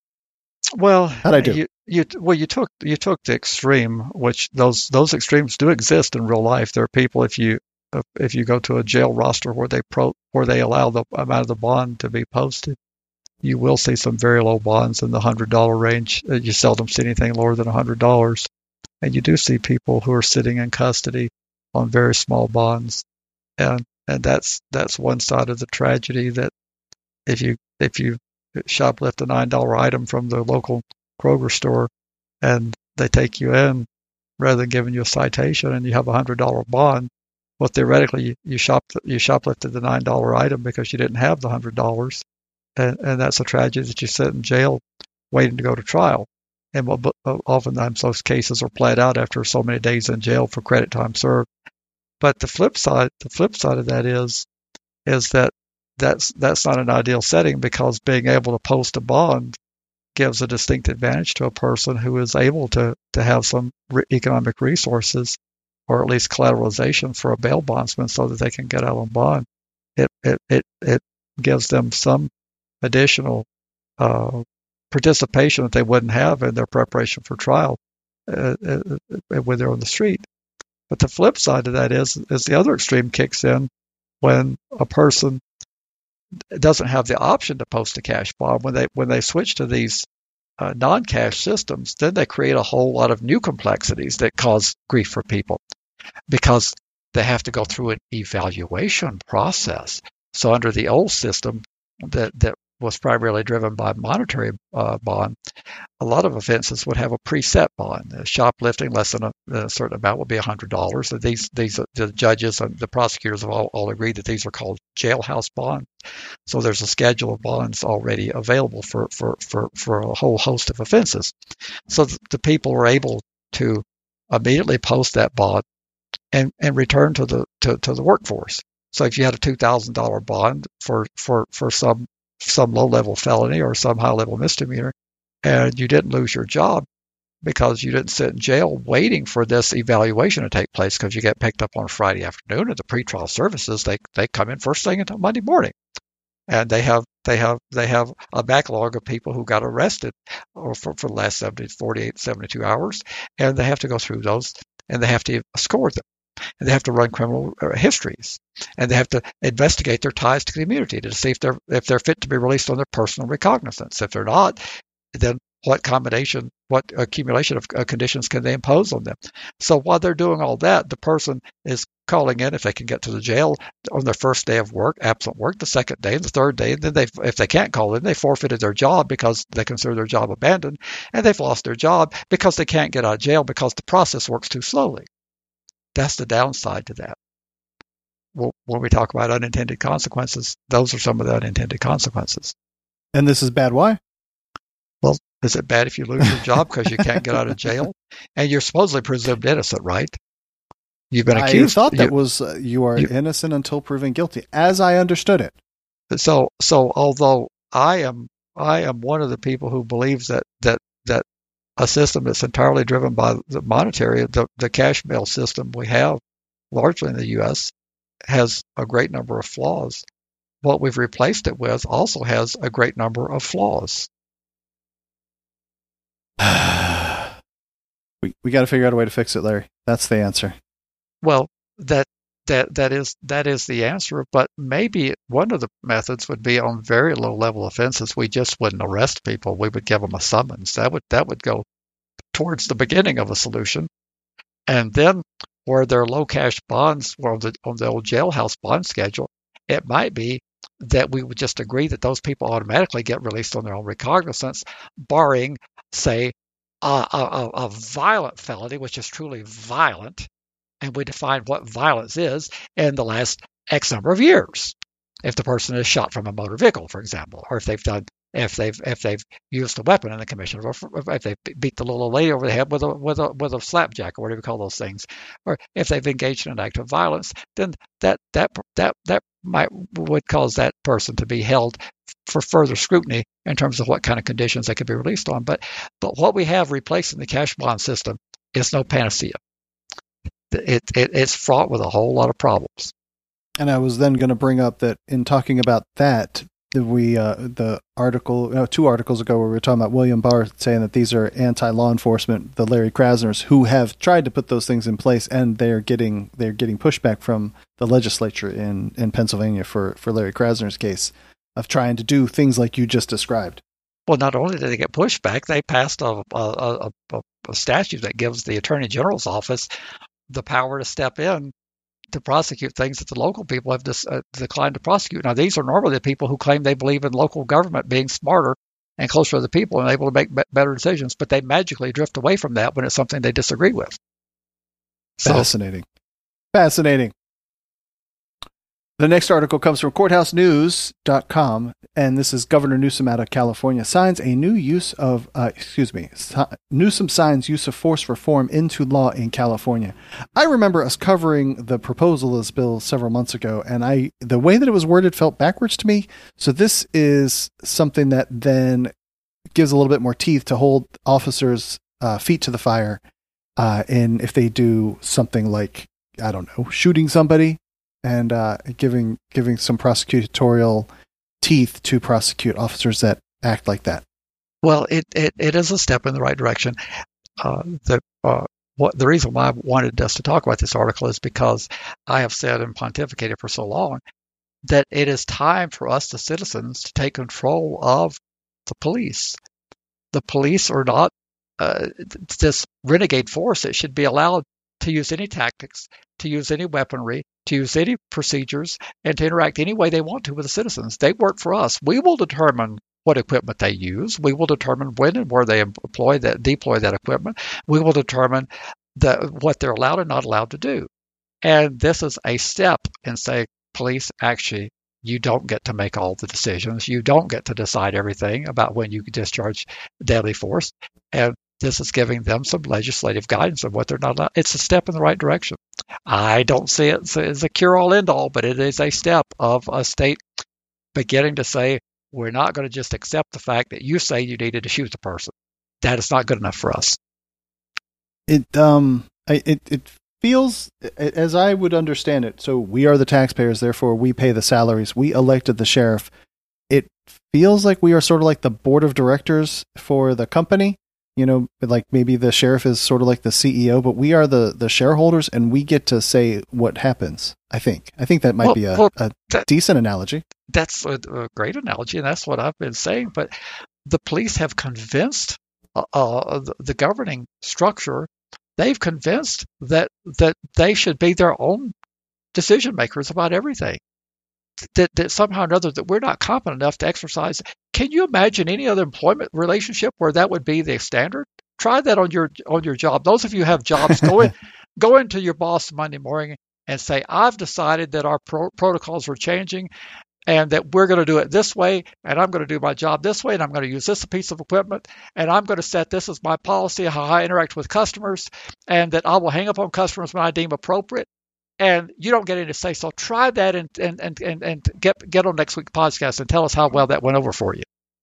Well, How'd I do? You, you well, you took you took the extreme, which those those extremes do exist in real life. There are people, if you if you go to a jail roster where they pro where they allow the amount of the bond to be posted, you will see some very low bonds in the hundred dollar range. You seldom see anything lower than a hundred dollars, and you do see people who are sitting in custody on very small bonds, and and that's that's one side of the tragedy. That if you if you shoplift a nine dollar item from the local Kroger store and they take you in rather than giving you a citation and you have a hundred dollar bond, well, theoretically you, you shop you shoplifted the nine dollar item because you didn't have the hundred dollars, and and that's a tragedy that you sit in jail waiting to go to trial. And oftentimes those cases are played out after so many days in jail for credit time served. But the flip side, the flip side of that is, is that That's that's not an ideal setting, because being able to post a bond gives a distinct advantage to a person who is able to, to have some re- economic resources, or at least collateralization for a bail bondsman, so that they can get out on bond. It it it, it gives them some additional uh, participation that they wouldn't have in their preparation for trial uh, uh, when they're on the street. But the flip side of that is is the other extreme kicks in when a person doesn't have the option to post a cash bond. When they when they switch to these uh, non-cash systems, then they create a whole lot of new complexities that cause grief for people, because they have to go through an evaluation process. So under the old system that that was primarily driven by monetary uh, bond, a lot of offenses would have a preset bond. Uh, shoplifting less than a, a certain amount would be one hundred dollars. So these these the judges and the prosecutors have all, all agreed that these are called jailhouse bonds. So there's a schedule of bonds already available for for for, for a whole host of offenses. So th- the people were able to immediately post that bond and and return to the to, to the workforce. So if you had a two thousand dollars bond for, for, for some some low-level felony or some high-level misdemeanor, and you didn't lose your job because you didn't sit in jail waiting for this evaluation to take place because you get picked up on Friday afternoon, and the pretrial services, they they come in first thing until Monday morning. And they have they have they have a backlog of people who got arrested or for, for the last seventy, forty-eight, seventy-two hours, and they have to go through those, and they have to score them. And they have to run criminal histories, and they have to investigate their ties to the community to see if they're if they're fit to be released on their personal recognizance. If they're not, then what combination, what accumulation of uh, conditions can they impose on them? So while they're doing all that, the person is calling in if they can get to the jail on their first day of work, absent work, the second day, and the third day. And then they, if they can't call in, they forfeited their job because they consider their job abandoned, and they've lost their job because they can't get out of jail because the process works too slowly. That's the downside to that. Well, when we talk about unintended consequences, those are some of the unintended consequences. And this is bad. Why? Well, is it bad if you lose your job because you can't get out of jail? And you're supposedly presumed innocent, right? You've been accused. I thought that you, was uh, you are you, innocent until proven guilty, as I understood it. So, so although I am, I am one of the people who believes that that that. a system that's entirely driven by the monetary, the, the cash bail system we have, largely in the U S, has a great number of flaws. What we've replaced it with also has a great number of flaws. we we got to figure out a way to fix it, Larry. That's the answer. Well, that that that is that is the answer. But maybe one of the methods would be on very low level offenses. We just wouldn't arrest people. We would give them a summons. That would that would go towards the beginning of a solution. And then where there are low cash bonds or on the on the old jailhouse bond schedule, it might be that we would just agree that those people automatically get released on their own recognizance, barring, say, a, a, a violent felony, which is truly violent. And we define what violence is in the last X number of years. If the person is shot from a motor vehicle, for example, or if they've done, if they've if they've used a weapon in the commission, or if they've beat the little lady over the head with a with a with a slapjack, or whatever you call those things, or if they've engaged in an act of violence, then that that that that might would cause that person to be held for further scrutiny in terms of what kind of conditions they could be released on. But but what we have replacing the cash bond system is no panacea. It, it it's fraught with a whole lot of problems. And I was then going to bring up that in talking about that, we uh, the article, no, two articles ago, where we were talking about William Barr saying that these are anti-law enforcement, the Larry Krasners, who have tried to put those things in place, and they're getting they're getting pushback from the legislature in, in Pennsylvania for, for Larry Krasner's case of trying to do things like you just described. Well, not only did they get pushback, they passed a a, a, a statute that gives the Attorney General's office the power to step in to prosecute things that the local people have dis, uh, declined to prosecute. Now, these are normally the people who claim they believe in local government being smarter and closer to the people and able to make be- better decisions, but they magically drift away from that when it's something they disagree with. So, Fascinating. Fascinating. The next article comes from courthouse news dot com, and this is Governor Newsom out of California signs a new use of, uh, excuse me, Newsom signs use of force reform into law in California. I remember us covering the proposal of this bill several months ago, and I the way that it was worded felt backwards to me. So this is something that then gives a little bit more teeth to hold officers' uh, feet to the fire, uh, and if they do something like, I don't know, shooting somebody, and uh, giving giving some prosecutorial teeth to prosecute officers that act like that. Well, it, it, it is a step in the right direction. Uh, the uh, what the reason why I wanted us to talk about this article is because I have said and pontificated for so long that it is time for us, the citizens, to take control of the police. The police are not uh, this renegade force that should be allowed to use any tactics to use any weaponry, to use any procedures, and to interact any way they want to with the citizens. They work for us. We will determine what equipment they use. We will determine when and where they employ that, deploy that equipment. We will determine the, what they're allowed and not allowed to do. And this is a step in saying, police, actually, you don't get to make all the decisions. You don't get to decide everything about when you can discharge deadly force. And this is giving them some legislative guidance on what they're not allowed. It's a step in the right direction. I don't see it as a cure-all, end-all, but it is a step of a state beginning to say, we're not going to just accept the fact that you say you needed to shoot the person. That is not good enough for us. It um, I, it it feels, as I would understand it, so we are the taxpayers, therefore we pay the salaries. We elected the sheriff. It feels like we are sort of like the board of directors for the company. You know, like maybe the sheriff is sort of like the C E O, but we are the, the shareholders, and we get to say what happens. I think. I think that might well, be a, well, a that, decent analogy. That's a, a great analogy, and that's what I've been saying. But the police have convinced uh, uh, the, the governing structure. They've convinced that that they should be their own decision makers about everything. That, that somehow or another that we're not competent enough to exercise. Can you imagine any other employment relationship where that would be the standard? Try that on your on your job. Those of you who have jobs, go in, go into your boss Monday morning and say, I've decided that our pro- protocols are changing and that we're going to do it this way, and I'm going to do my job this way, and I'm going to use this piece of equipment, and I'm going to set this as my policy, how I interact with customers, and that I will hang up on customers when I deem appropriate. And you don't get any to say, so try that and and, and, and, and get get on next week's podcast and tell us how well that went over for you.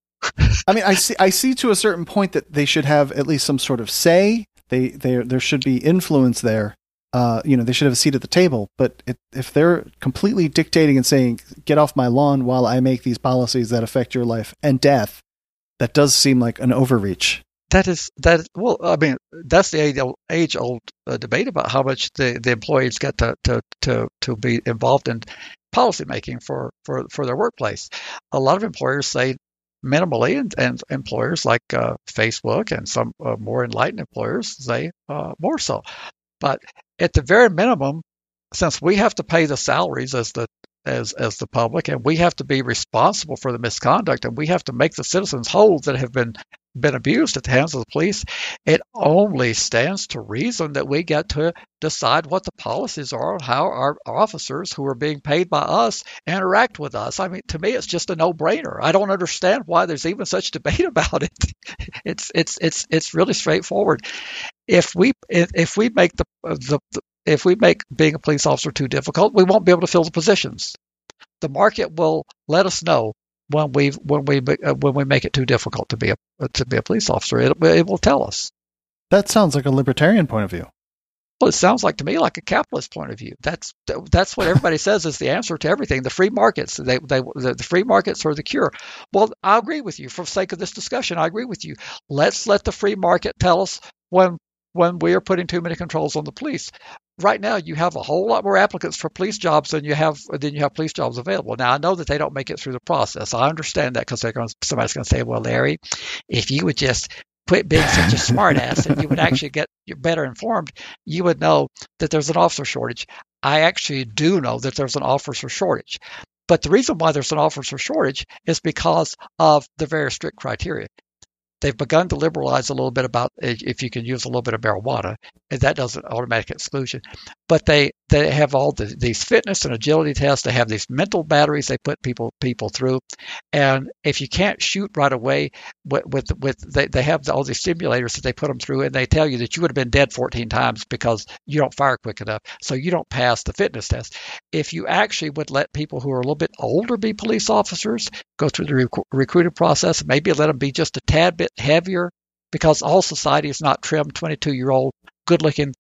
I mean, I see I see to a certain point that they should have at least some sort of say. They they there should be influence there. Uh, you know, they should have a seat at the table. But it, if they're completely dictating and saying, get off my lawn while I make these policies that affect your life and death, that does seem like an overreach. That is that. Well, I mean, that's the age-old uh, debate about how much the, the employees get to, to to to be involved in policy making for, for, for their workplace. A lot of employers say minimally, and, and employers like uh, Facebook and some uh, more enlightened employers say uh, more so. But at the very minimum, since we have to pay the salaries as the as as the public, and we have to be responsible for the misconduct, and we have to make the citizens whole that have been been abused at the hands of the police, it only stands to reason that we get to decide what the policies are on how our officers who are being paid by us interact with us. I mean, to me, it's just a no-brainer. I don't understand why there's even such debate about it. It's it's it's it's really straightforward. If we if, if we make the, the the if we make being a police officer too difficult, we won't be able to fill the positions. The market will let us know when we when we uh, when we make it too difficult to be a to be a police officer. It, it will tell us. That sounds like a libertarian point of view. Well, it sounds like to me like a capitalist point of view. That's that's what everybody says is the answer to everything. The free markets, they they the, the free markets are the cure. Well, I agree with you. For the sake of this discussion, I agree with you. Let's let the free market tell us when when we are putting too many controls on the police. Right now, you have a whole lot more applicants for police jobs than you have than you have police jobs available. Now, I know that they don't make it through the process. I understand that because they're going. Somebody's going to say, "Well, Larry, if you would just quit being such a smartass and you would actually get better informed, you would know that there's an officer shortage." I actually do know that there's an officer shortage, but the reason why there's an officer shortage is because of the very strict criteria. They've begun to liberalize a little bit about if you can use a little bit of marijuana, and that doesn't automatic exclusion. But they, they have all the, these fitness and agility tests. They have these mental batteries they put people people through, and if you can't shoot right away, with with, with they, they have all these simulators that they put them through, and they tell you that you would have been dead fourteen times because you don't fire quick enough, so you don't pass the fitness test. If you actually would let people who are a little bit older be police officers, go through the rec- recruiting process, maybe let them be just a tad bit heavier, because all society is not trimmed twenty-two-year-old, good-looking,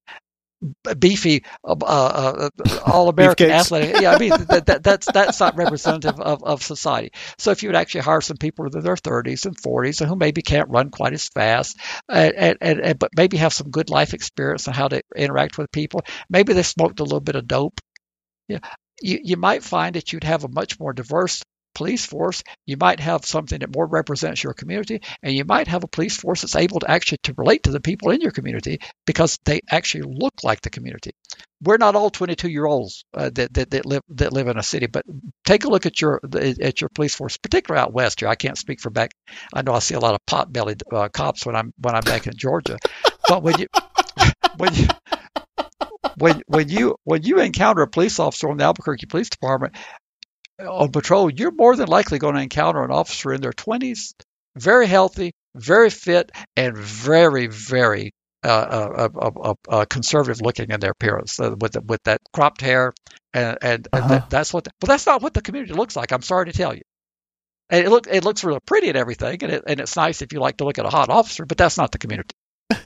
beefy, uh, uh, all-American athletic. Yeah, I mean that, that, that's that's not representative of, of society. So if you would actually hire some people in their thirties and forties and who maybe can't run quite as fast, and, and, and but maybe have some good life experience on how to interact with people, maybe they smoked a little bit of dope. Yeah, you you might find that you'd have a much more diverse police force, you might have something that more represents your community, and you might have a police force that's able to actually to relate to the people in your community because they actually look like the community. We're not all twenty-two-year-olds uh, that, that that live that live in a city, but take a look at your at your police force, particularly out west here. I can't speak for back. I know I see a lot of pot-bellied uh, cops when I'm when I'm back in Georgia, but when you when you when when you when you encounter a police officer on the Albuquerque Police Department on patrol, you're more than likely going to encounter an officer in their twenties, very healthy, very fit, and very very Uh, uh, uh, uh, uh, conservative looking in their appearance uh, with the, with that cropped hair, and, and, uh-huh. and that, that's what. The, but that's not what the community looks like. I'm sorry to tell you. And it look it looks really pretty and everything, and it, and it's nice if you like to look at a hot officer, but that's not the community.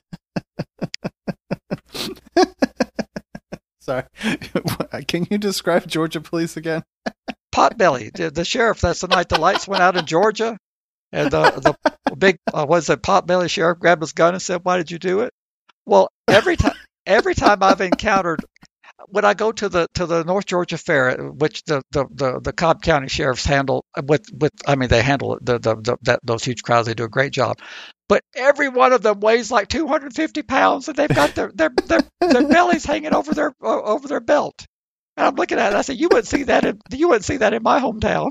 Sorry, can you describe Georgia police again? Potbelly, the, the sheriff. That's the night the lights went out in Georgia, and the the big uh, what is it? Potbelly sheriff grabbed his gun and said, "Why did you do it?" Well, every time, every time I've encountered, when I go to the to the North Georgia Fair, which the the, the, the Cobb County sheriffs handle with with, I mean they handle the the, the that, those huge crowds. They do a great job, but every one of them weighs like two hundred fifty pounds, and they've got their their their, their bellies hanging over their uh, over their belt. And I'm looking at it, I said, you wouldn't see that in you wouldn't see that in my hometown.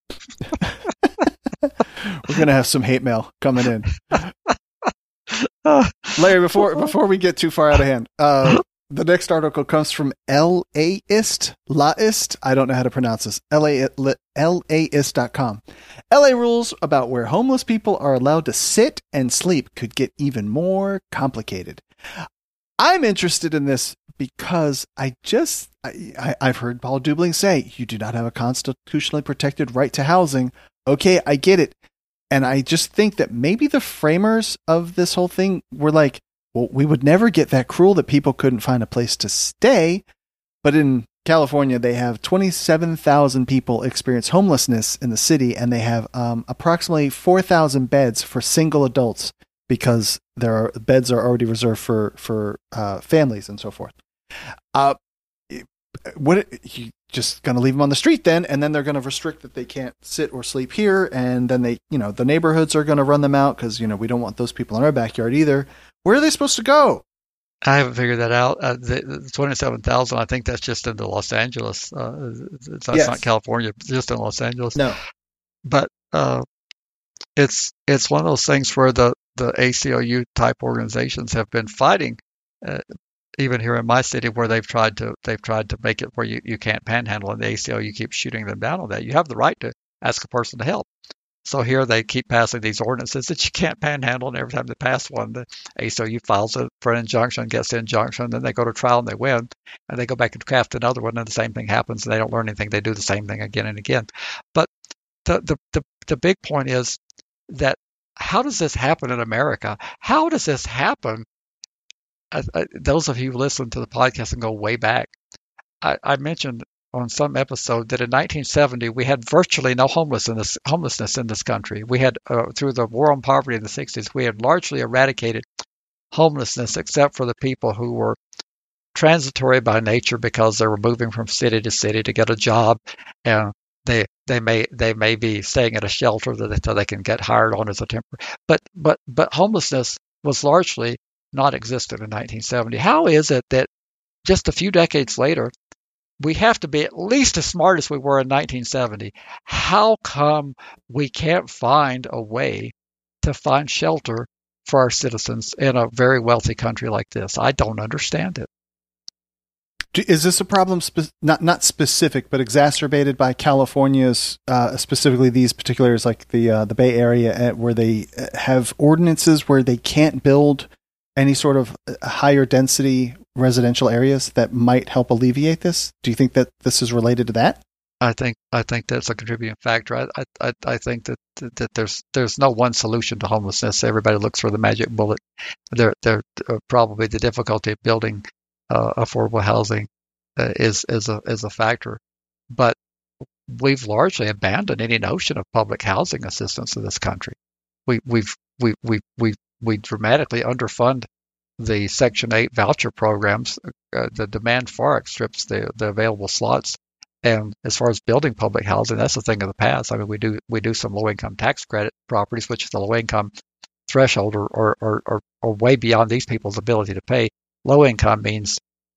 We're gonna have some hate mail coming in. Larry, before before we get too far out of hand, uh, the next article comes from LAist, Laist, I don't know how to pronounce this, L A Laist dot com. L A rules about where homeless people are allowed to sit and sleep could get even more complicated. I'm interested in this because I just, I, I, I've heard Paul Dubling say, you do not have a constitutionally protected right to housing. Okay, I get it. And I just think that maybe the framers of this whole thing were like, well, we would never get that cruel that people couldn't find a place to stay. But in California, they have twenty-seven thousand people experience homelessness in the city, and they have um, approximately four thousand beds for single adults because there are beds are already reserved for, for uh, families and so forth. Uh, what you just going to leave them on the street then, and then they're going to restrict that they can't sit or sleep here, and then they, you know, the neighborhoods are going to run them out because, you know, we don't want those people in our backyard either. Where are they supposed to go? I haven't figured that out. Uh, the, the twenty-seven thousand, I think that's just into Los Angeles. Uh, that's yes. Not California, just in Los Angeles. No, but uh, it's it's one of those things where the the A C L U type organizations have been fighting. Uh, Even here in my city, where they've tried to they've tried to make it where you, you can't panhandle, and the A C L U keeps shooting them down on that. You have the right to ask a person to help. So here they keep passing these ordinances that you can't panhandle, and every time they pass one, the A C L U files it for an injunction, gets the injunction, then they go to trial and they win, and they go back and craft another one, and the same thing happens, and they don't learn anything. They do the same thing again and again. But the the the, the big point is that how does this happen in America? How does this happen? I, I, those of you who listen to the podcast and go way back, I, I mentioned on some episode that in nineteen seventy we had virtually no homelessness homelessness in this country. We had uh, through the war on poverty in the sixties, we had largely eradicated homelessness except for the people who were transitory by nature because they were moving from city to city to get a job, and they they may they may be staying at a shelter that they, so they can get hired on as a temporary. But but but homelessness was largely not existed in nineteen seventy. How is it that just a few decades later, we have to be at least as smart as we were in nineteen seventy? How come we can't find a way to find shelter for our citizens in a very wealthy country like this? I don't understand it. Is this a problem, spe- not not specific, but exacerbated by California's, uh, specifically these particular areas like the uh, the Bay Area, where they have ordinances where they can't build any sort of higher density residential areas that might help alleviate this? Do you think that this is related to that? I think I think that's a contributing factor. I I, I think that that there's there's no one solution to homelessness. Everybody looks for the magic bullet. They're they're uh, probably the difficulty of building uh, affordable housing uh, is is a is a factor, but we've largely abandoned any notion of public housing assistance in this country. We we've we we we we dramatically underfund the Section eight voucher programs. Uh, the demand far outstrips the, the available slots And as far as building public housing, that's a thing of the past. I mean, we do we do some low-income tax credit properties, which is the low-income threshold, or or, or or way beyond these people's ability to pay. Low income means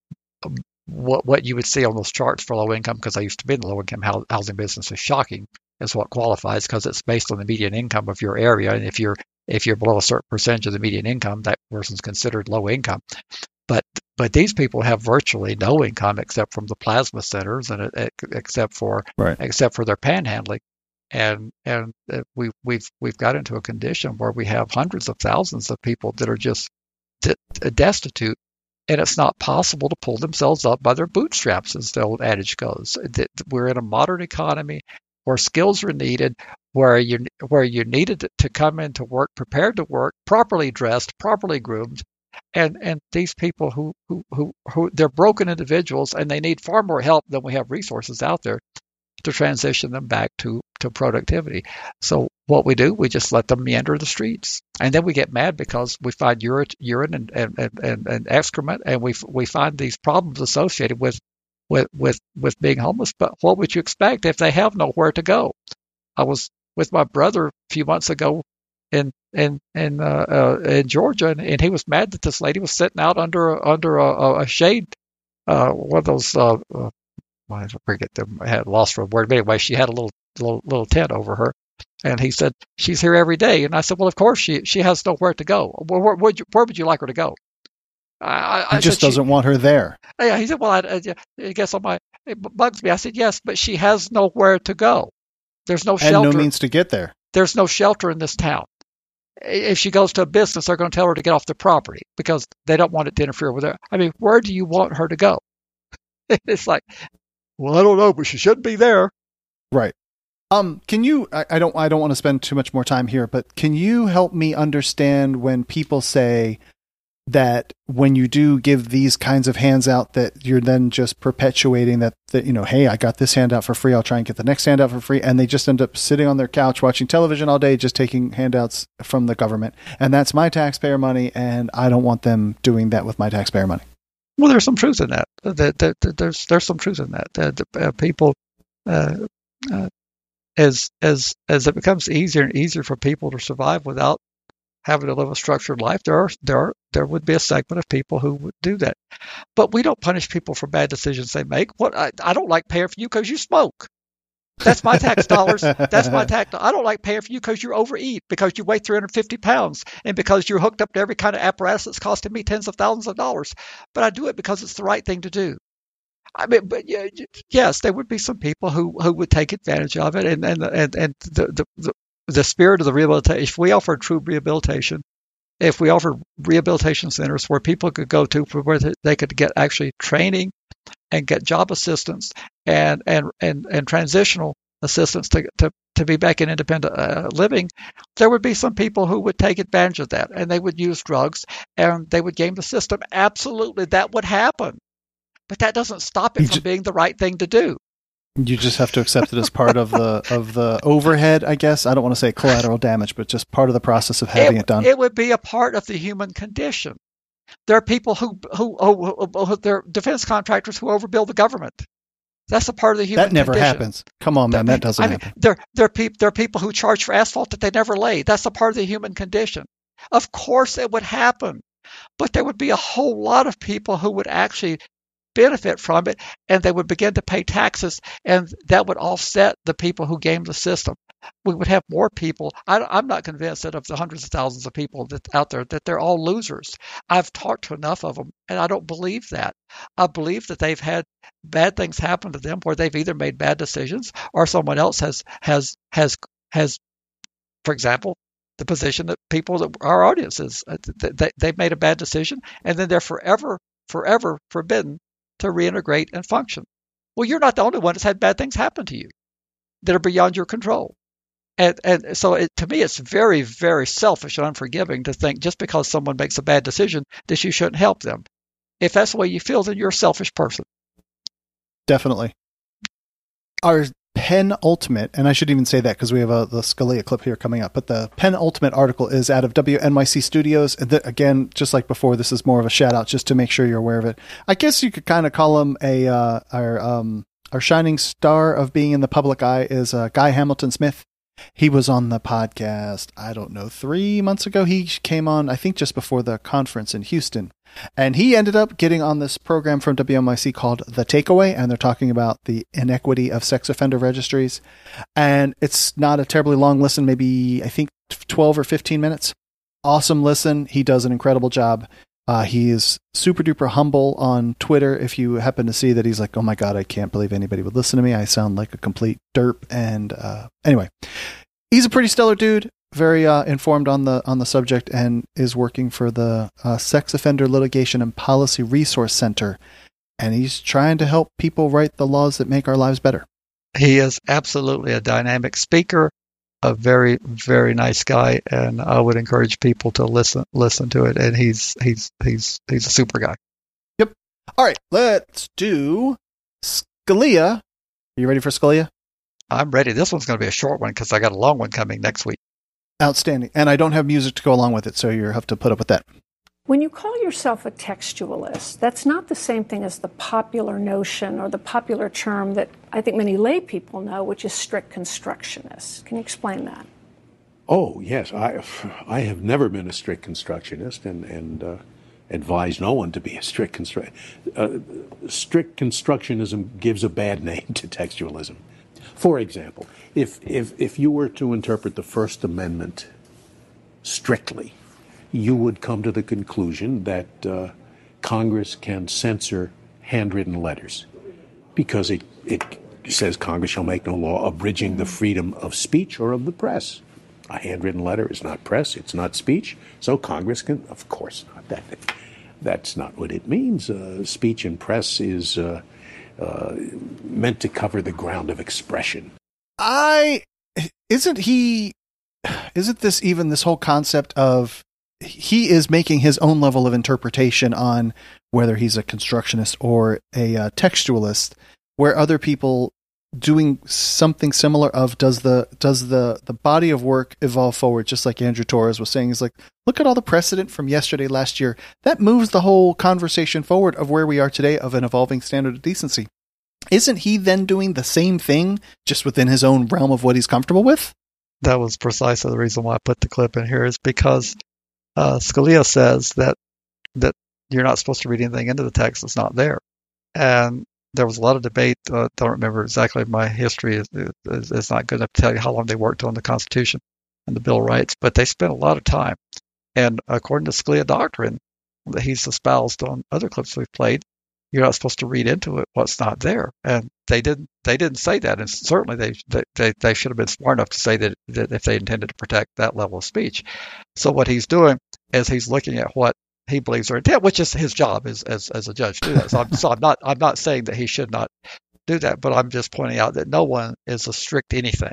what what you would see on those charts for low income, because I used to be in the low-income housing business, is shocking. Is what qualifies, because it's based on the median income of your area, and if you're if you're below a certain percentage of the median income, that person's considered low income. But but these people have virtually no income except from the plasma centers, and it, except for right. except for their panhandling, and and we we've we've got into a condition where we have hundreds of thousands of people that are just destitute, and it's not possible to pull themselves up by their bootstraps, as the old adage goes. We're in a modern economy where skills are needed, where you where you needed to come into work prepared to work, properly dressed, properly groomed. And and these people who, who, who, who they're broken individuals, and they need far more help than we have resources out there to transition them back to, to productivity. So what we do, we just let them meander the streets. And then we get mad because we find urine, urine and, and, and, and excrement, and we we find these problems associated with, with, with, with being homeless. But what would you expect if they have nowhere to go? I was with my brother a few months ago in in in, uh, uh, in Georgia, and, and he was mad that this lady was sitting out under a, under a, a shade, uh, one of those. Uh, uh, I forget them. I had lost for a word, but anyway, she had a little little little tent over her, and he said she's here every day. And I said, well, of course she she has nowhere to go. Where, where would you where would you like her to go? I, I he just doesn't she, want her there. Yeah, he said, well, I, I guess on my it bugs me. I said, yes, but she has nowhere to go. There's no shelter. And no means to get there. There's no shelter in this town. If she goes to a business, they're going to tell her to get off the property because they don't want it to interfere with her. I mean, where do you want her to go? It's like, well, I don't know, but she shouldn't be there. Right. Um, can you, I, I don't, I don't want to spend too much more time here, but can you help me understand when people say that when you do give these kinds of hands out, that you're then just perpetuating that, that, you know, hey, I got this handout for free, I'll try and get the next handout for free. And they just end up sitting on their couch watching television all day, just taking handouts from the government. And that's my taxpayer money. And I don't want them doing that with my taxpayer money. Well, there's some truth in that. That, that, that there's there's some truth in that. That uh, people, uh, uh, as as as it becomes easier and easier for people to survive without having to live a structured life, there are there are, there would be a segment of people who would do that. But we don't punish people for bad decisions they make. What I, I don't like paying for you because you smoke. That's my tax dollars. That's my tax. I don't like paying for you because you overeat, because you weigh three hundred fifty pounds, and because you're hooked up to every kind of apparatus that's costing me tens of thousands of dollars. But I do it because it's the right thing to do. I mean, but yeah, yes, there would be some people who, who would take advantage of it, and and and, and the, the the the spirit of the rehabilitation. If we offered true rehabilitation, if we offered rehabilitation centers where people could go to, where they could get actually training and get job assistance and and and, and transitional assistance to, to, to be back in independent uh, living, there would be some people who would take advantage of that, and they would use drugs and they would game the system. Absolutely, that would happen. But that doesn't stop it from being the right thing to do. You just have to accept it as part of the of the overhead, I guess. I don't want to say collateral damage, but just part of the process of having it, it done. It would be a part of the human condition. There are people who who, who, who, who they're defense contractors who overbill the government. That's a part of the human That never condition. happens. Come on, man, that doesn't I mean, happen. There, there, are peop, there are people who charge for asphalt that they never lay. That's a part of the human condition. Of course it would happen. But there would be a whole lot of people who would actually benefit from it, and they would begin to pay taxes, and that would offset the people who game the system. We would have more people. I, I'm not convinced that of the hundreds of thousands of people that out there that they're all losers. I've talked to enough of them, and I don't believe that. I believe that they've had bad things happen to them where they've either made bad decisions or someone else has has has has, for example, the position that people that our audience is, they, they've made a bad decision, and then they're forever forever forbidden to reintegrate and function. Well, you're not the only one that's had bad things happen to you that are beyond your control. And and so it, to me, it's very, very selfish and unforgiving to think just because someone makes a bad decision that you shouldn't help them. If that's the way you feel, then you're a selfish person. Definitely. Our penultimate, and I should even say that because we have a, the Scalia clip here coming up, but the penultimate article is out of W N Y C Studios. And the, again, just like before, this is more of a shout out just to make sure you're aware of it. I guess you could kind of call him a, uh, our, um, our shining star of being in the public eye is uh, Guy Hamilton Smith. He was on the podcast, I don't know, three months ago. He came on, I think, just before the conference in Houston. And he ended up getting on this program from W M I C called The Takeaway, and they're talking about the inequity of sex offender registries. And it's not a terribly long listen, maybe, I think, twelve or fifteen minutes. Awesome listen. He does an incredible job. Uh, he is super duper humble on Twitter. If you happen to see that, he's like, oh my God, I can't believe anybody would listen to me. I sound like a complete derp. And uh, anyway, he's a pretty stellar dude, very uh, informed on the on the subject, and is working for the uh, Sex Offender Litigation and Policy Resource Center. And he's trying to help people write the laws that make our lives better. He is absolutely a dynamic speaker. A very, very nice guy, and I would encourage people to listen listen to it. And he's he's he's he's a super guy. Yep. All right, let's do Scalia. Are you ready for Scalia? I'm ready. This one's going to be a short one because I got a long one coming next week. Outstanding. And I don't have music to go along with it, so you have to put up with that. When you call yourself a textualist, that's not the same thing as the popular notion or the popular term that I think many lay people know, which is strict constructionist. Can you explain that? Oh, yes. I, I have never been a strict constructionist and, and uh, advise no one to be a strict constructionist. Uh, strict constructionism gives a bad name to textualism. For example, if, if, if you were to interpret the First Amendment strictly, you would come to the conclusion that uh, Congress can censor handwritten letters because it, it says Congress shall make no law abridging the freedom of speech or of the press. A handwritten letter is not press, it's not speech, so Congress can, of course not. That, that's not what it means. Uh, speech and press is uh, uh, meant to cover the ground of expression. I, isn't he, isn't this even this whole concept of he is making his own level of interpretation on whether he's a constructionist or a uh, textualist, where other people doing something similar of does the does the the body of work evolve forward, just like Andrew Torres was saying. He's like, look at all the precedent from yesterday, last year. That moves the whole conversation forward of where we are today of an evolving standard of decency. Isn't he then doing the same thing, just within his own realm of what he's comfortable with? That was precisely the reason why I put the clip in here, is because Uh, Scalia says that that you're not supposed to read anything into the text that's not there. And there was a lot of debate. I uh, don't remember exactly. My history is, is, is not good enough to tell you how long they worked on the Constitution and the Bill of Rights, but they spent a lot of time. And according to Scalia doctrine that he's espoused on other clips we've played, you're not supposed to read into it what's not there. And they didn't they didn't say that. And certainly they they, they should have been smart enough to say that, that if they intended to protect that level of speech. So what he's doing is he's looking at what he believes are intent, which is his job as as, as a judge to do that. So, I'm, so I'm not I'm not saying that he should not do that, but I'm just pointing out that no one is a strict anything.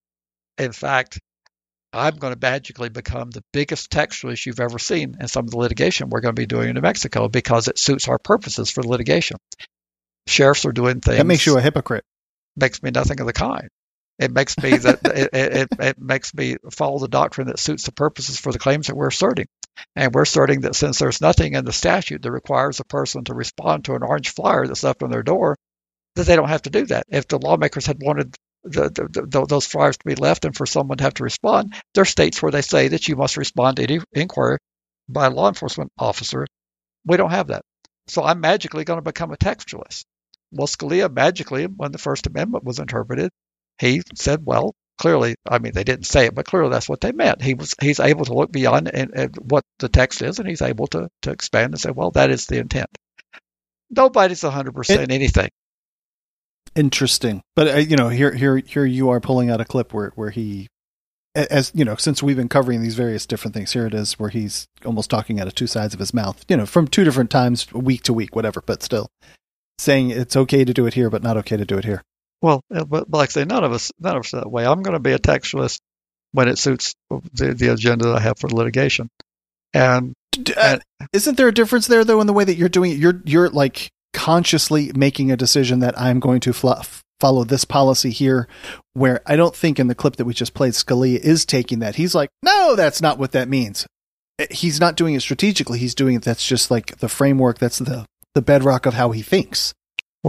In fact, I'm going to magically become the biggest textualist you've ever seen in some of the litigation we're going to be doing in New Mexico because it suits our purposes for litigation. Sheriffs are doing things. That makes you a hypocrite. Makes me nothing of the kind. It makes me that it, it, it makes me follow the doctrine that suits the purposes for the claims that we're asserting. And we're asserting that since there's nothing in the statute that requires a person to respond to an orange flyer that's left on their door, that they don't have to do that. If the lawmakers had wanted the, the, the, those flyers to be left and for someone to have to respond, there are states where they say that you must respond to any inquiry by a law enforcement officer. We don't have that. So I'm magically going to become a textualist. Well, Scalia magically, when the First Amendment was interpreted, he said, well, clearly, I mean, they didn't say it, but clearly that's what they meant. He was he's able to look beyond and, and what the text is, and he's able to, to expand and say, well, that is the intent. Nobody's one hundred percent anything. Interesting. But, uh, you know, here here, here you are pulling out a clip where, where he, as you know, since we've been covering these various different things, here it is where he's almost talking out of two sides of his mouth, you know, from two different times, week to week, whatever, but still saying it's okay to do it here, but not okay to do it here. Well, but, but like I say, none of us, none of us that way. I'm going to be a textualist when it suits the, the agenda that I have for litigation. And, uh, and isn't there a difference there, though, in the way that you're doing it? You're you're like consciously making a decision that I'm going to fl- follow this policy here, where I don't think in the clip that we just played, Scalia is taking that. He's like, no, that's not what that means. He's not doing it strategically. He's doing it. That's just like the framework. That's the the bedrock of how he thinks. Well,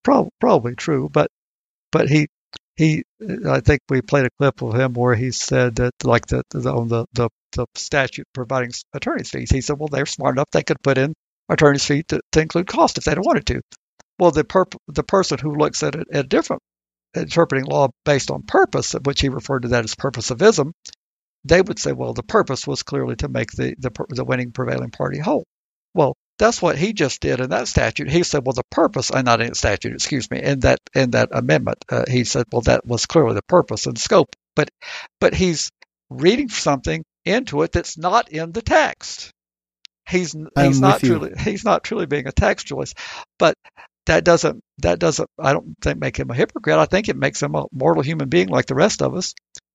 prob- probably true, but but he he I think we played a clip of him where he said that like the, the on the, the the statute providing attorney's fees, he said, well, they're smart enough they could put in attorney's fees to, to include cost if they don't wanted to. Well, the perp- the person who looks at it at different interpreting law based on purpose, which he referred to that as purposivism, they would say, well, the purpose was clearly to make the, the, the winning prevailing party whole. Well, that's what he just did in that statute. He said, well, the purpose, and not in the statute, excuse me, in that in that amendment, uh, he said, well, that was clearly the purpose and scope. But but he's reading something into it that's not in the text. He's he's not truly he's not truly being a textualist, but that doesn't that doesn't I don't think make him a hypocrite. I think it makes him a mortal human being like the rest of us.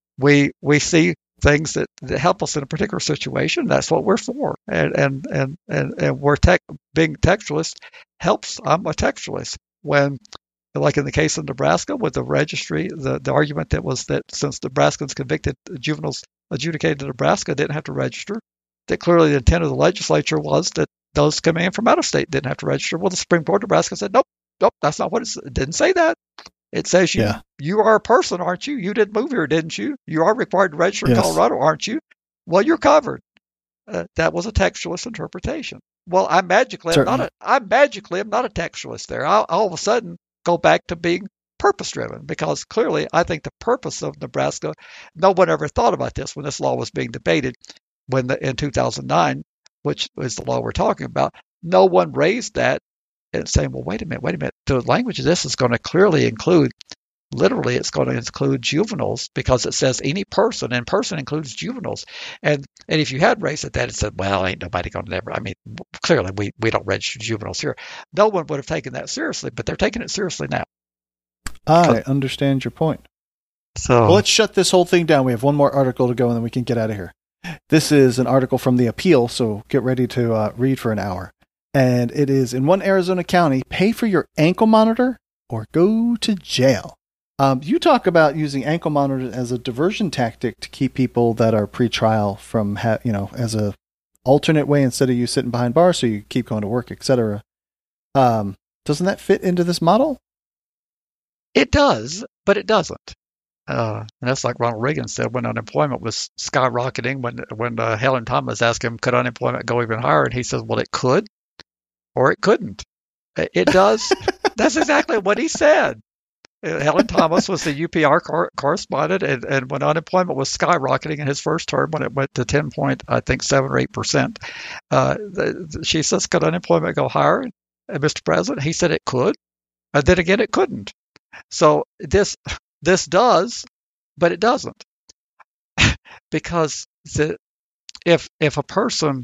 We we see things that, that help us in a particular situation. That's what we're for, and and and and, and we're tech, being textualist helps. I'm a textualist. When, like in the case of Nebraska with the registry, the, the argument that was that since Nebraskans convicted juveniles adjudicated in Nebraska didn't have to register, that clearly the intent of the legislature was that those coming in from out of state didn't have to register. Well, the Supreme Court of Nebraska said, nope, nope, that's not what it, it didn't say that. It says you yeah. you are a person, aren't you? You didn't move here, didn't you? You are required to register yes. in Colorado, aren't you? Well, you're covered. Uh, that was a textualist interpretation. Well, I magically am not a I magically am not a textualist there. I'll all of a sudden go back to being purpose driven, because clearly I think the purpose of Nebraska, no one ever thought about this when this law was being debated when the, in two thousand nine, which is the law we're talking about. No one raised that and saying, well, wait a minute, wait a minute. The language of this is going to clearly include, literally, it's going to include juveniles because it says any person, and person includes juveniles. And and if you had raised it, that it said, well, ain't nobody going to never. I mean, clearly we, we don't register juveniles here. No one would have taken that seriously, but they're taking it seriously now. I understand your point. So well, let's shut this whole thing down. We have one more article to go, and then we can get out of here. This is an article from The Appeal, so get ready to uh, read for an hour. And it is, in one Arizona county, pay for your ankle monitor or go to jail. Um, you talk about using ankle monitors as a diversion tactic to keep people that are pre-trial from, ha- you know, as a alternate way instead of you sitting behind bars, so you keep going to work, et cetera. Um, doesn't that fit into this model? It does, but it doesn't. Uh, and that's like Ronald Reagan said when unemployment was skyrocketing. When when uh, Helen Thomas asked him, could unemployment go even higher? And he says, well, it could, or it couldn't. It does. That's exactly what he said. Helen Thomas was the U P R cor- correspondent, and, and when unemployment was skyrocketing in his first term, when it went to ten point, I think seven or eight percent, uh, the, she says, "Could unemployment go higher?" And Mister President, he said it could, and then again it couldn't. So this this does, but it doesn't, because the, if if a person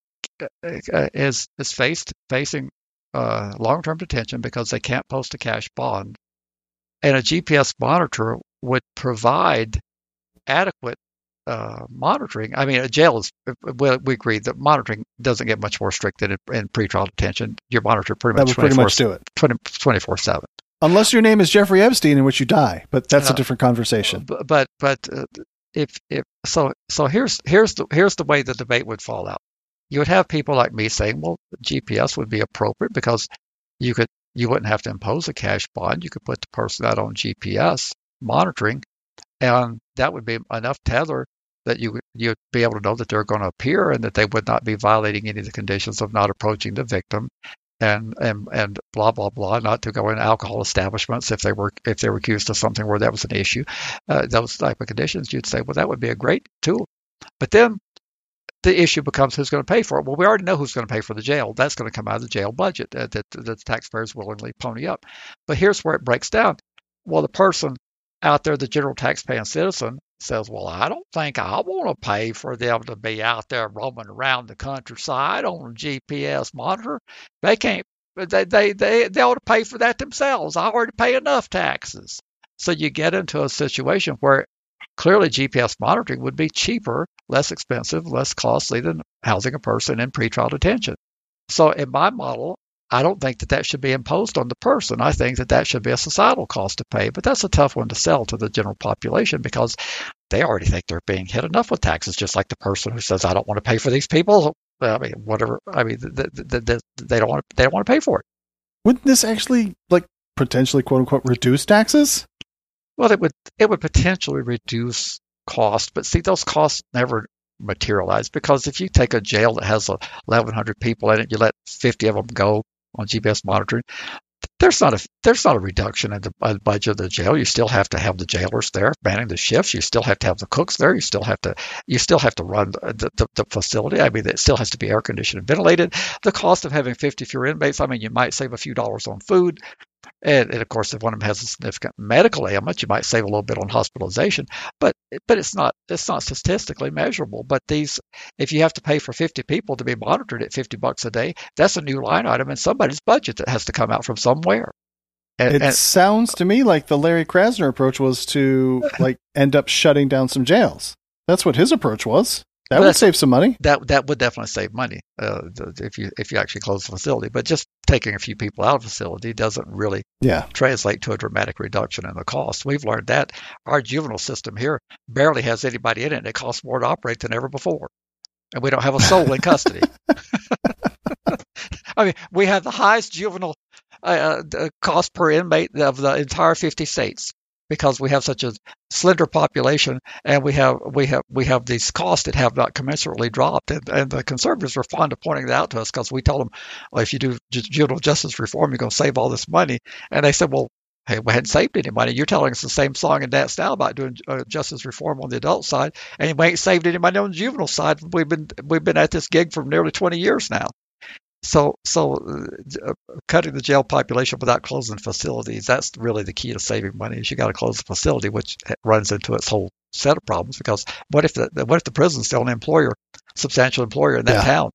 is is faced facing uh, long-term detention because they can't post a cash bond, and a G P S monitor would provide adequate uh, monitoring. I mean, a jail is, we, we agree that monitoring doesn't get much more strict than in, in pretrial detention. You're monitored pretty much, pretty much do it twenty-four seven. Unless your name is Jeffrey Epstein, in which you die, but that's uh, a different conversation. But but, but uh, if if so so here's here's the here's the way the debate would fall out. You would have people like me saying, well, G P S would be appropriate because you could you wouldn't have to impose a cash bond. You could put the person out on G P S monitoring, and that would be enough tether that you would you'd be able to know that they're going to appear and that they would not be violating any of the conditions of not approaching the victim, and and and blah blah blah, not to go in alcohol establishments if they were if they were accused of something where that was an issue. Uh, those type of conditions, you'd say, well, that would be a great tool. But then the issue becomes who's going to pay for it. Well, we already know who's going to pay for the jail. That's going to come out of the jail budget uh, that, that the taxpayers willingly pony up. But here's where it breaks down. Well, the person out there, the general taxpaying citizen, says, well, I don't think I want to pay for them to be out there roaming around the countryside on a G P S monitor. They can't, they, they, they, they ought to pay for that themselves. I already pay enough taxes. So you get into a situation where clearly G P S monitoring would be cheaper, less expensive, less costly than housing a person in pretrial detention. So in my model, I don't think that that should be imposed on the person. I think that that should be a societal cost to pay. But that's a tough one to sell to the general population because they already think they're being hit enough with taxes, just like the person who says, I don't want to pay for these people. I mean, whatever. I mean, they, they, they don't want to, they don't want to pay for it. Wouldn't this actually, like, potentially, quote unquote, reduce taxes? Well, it would it would potentially reduce cost, but see, those costs never materialize, because if you take a jail that has eleven hundred people in it, you let fifty of them go on G P S monitoring, there's not a there's not a reduction in the budget of the jail. You still have to have the jailers there manning the shifts. You still have to have the cooks there. You still have to you still have to run the, the, the facility. I mean, it still has to be air conditioned and ventilated. The cost of having fifty fewer inmates, I mean, you might save a few dollars on food. And, and of course, if one of them has a significant medical ailment, you might save a little bit on hospitalization. But but it's not it's not statistically measurable. But these, if you have to pay for fifty people to be monitored at fifty bucks a day, that's a new line item in somebody's budget that has to come out from somewhere. And, it and, sounds to me like the Larry Krasner approach was to like end up shutting down some jails. That's what his approach was. That would save some money. That that would definitely save money uh, if you if you actually close the facility. But just taking a few people out of the facility doesn't really yeah. translate to a dramatic reduction in the cost. We've learned that our juvenile system here barely has anybody in it, and it costs more to operate than ever before. And we don't have a soul in custody. I mean, we have the highest juvenile uh, cost per inmate of the entire fifty states, because we have such a slender population, and we have we have we have these costs that have not commensurately dropped. And, and the conservatives were fond of pointing that out to us, because we told them, well, if you do juvenile justice reform, you're going to save all this money. And they said, well, hey, we hadn't saved any money. You're telling us the same song and dance now about doing uh, justice reform on the adult side, and we ain't saved any money on the juvenile side. We've been we've been at this gig for nearly twenty years now. So, so uh, cutting the jail population without closing facilities, that's really the key to saving money. Is you got to close the facility, which runs into its whole set of problems. Because what if the what if the prison's still an employer, substantial employer in that yeah. town?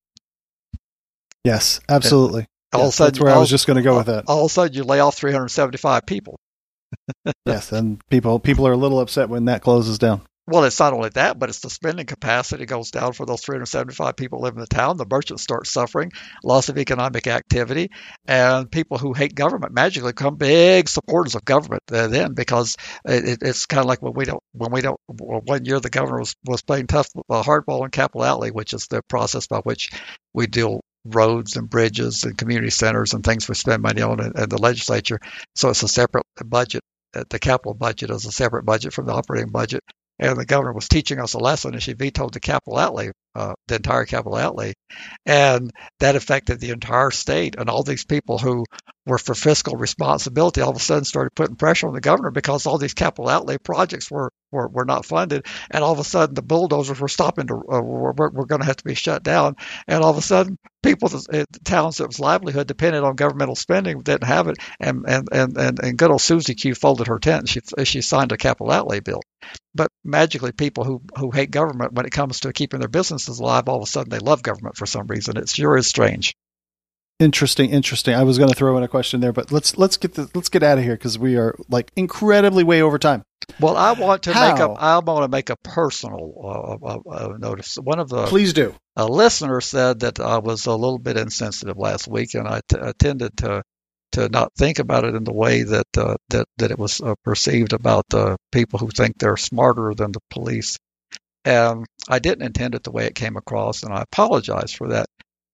Yes, absolutely. And all yes, of a sudden, that's where all, I was just going to go with that. All of a sudden, you lay off three hundred seventy-five people. Yes, and people people are a little upset when that closes down. Well, it's not only that, but it's the spending capacity goes down for those three hundred seventy-five people living in the town. The merchants start suffering, loss of economic activity, and people who hate government magically become big supporters of government uh, then, because it, it's kind of like when we don't, when we don't, well, one year the governor was, was playing tough uh, hardball in Capitol Outlay, which is the process by which we deal roads and bridges and community centers and things we spend money on, and, and the legislature. So it's a separate budget. The capital budget is a separate budget from the operating budget. And the governor was teaching us a lesson, and she vetoed the capital outlay, uh, the entire capital outlay. And that affected the entire state. And all these people who were for fiscal responsibility all of a sudden started putting pressure on the governor, because all these capital outlay projects were, were, were not funded. And all of a sudden the bulldozers were stopping to, uh, were, were going to have to be shut down. And all of a sudden people, uh, towns that was livelihood depended on governmental spending didn't have it. And, and, and, and, and good old Susie Q folded her tent, and she, she signed a capital outlay bill. But magically, people who, who hate government, when it comes to keeping their businesses alive, all of a sudden they love government for some reason. It sure is strange. Interesting, interesting. I was going to throw in a question there, but let's let's get the, let's get out of here, because we are like incredibly way over time. Well, I want to How? make a I want to make a personal uh, uh, uh, notice. One of the please do. A listener said that I was a little bit insensitive last week, and I, t- I tended to. to not think about it in the way that uh, that that it was uh, perceived about uh, people who think they're smarter than the police. And I didn't intend it the way it came across, and I apologize for that.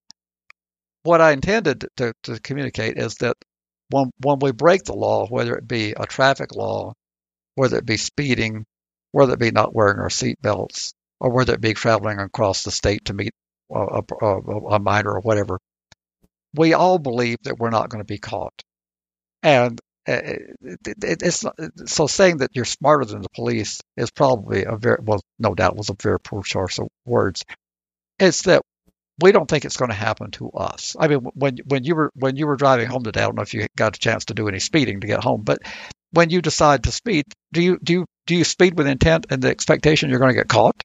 What I intended to, to communicate is that when when we break the law, whether it be a traffic law, whether it be speeding, whether it be not wearing our seatbelts, or whether it be traveling across the state to meet a, a, a minor or whatever, we all believe that we're not going to be caught. And it, it, it's not, so saying that you're smarter than the police is probably a very, well, no doubt was a very poor choice of words. It's that we don't think it's going to happen to us. I mean, when when you were when you were driving home today, I don't know if you got a chance to do any speeding to get home, but when you decide to speed, do you do you do you speed with intent and the expectation you're going to get caught?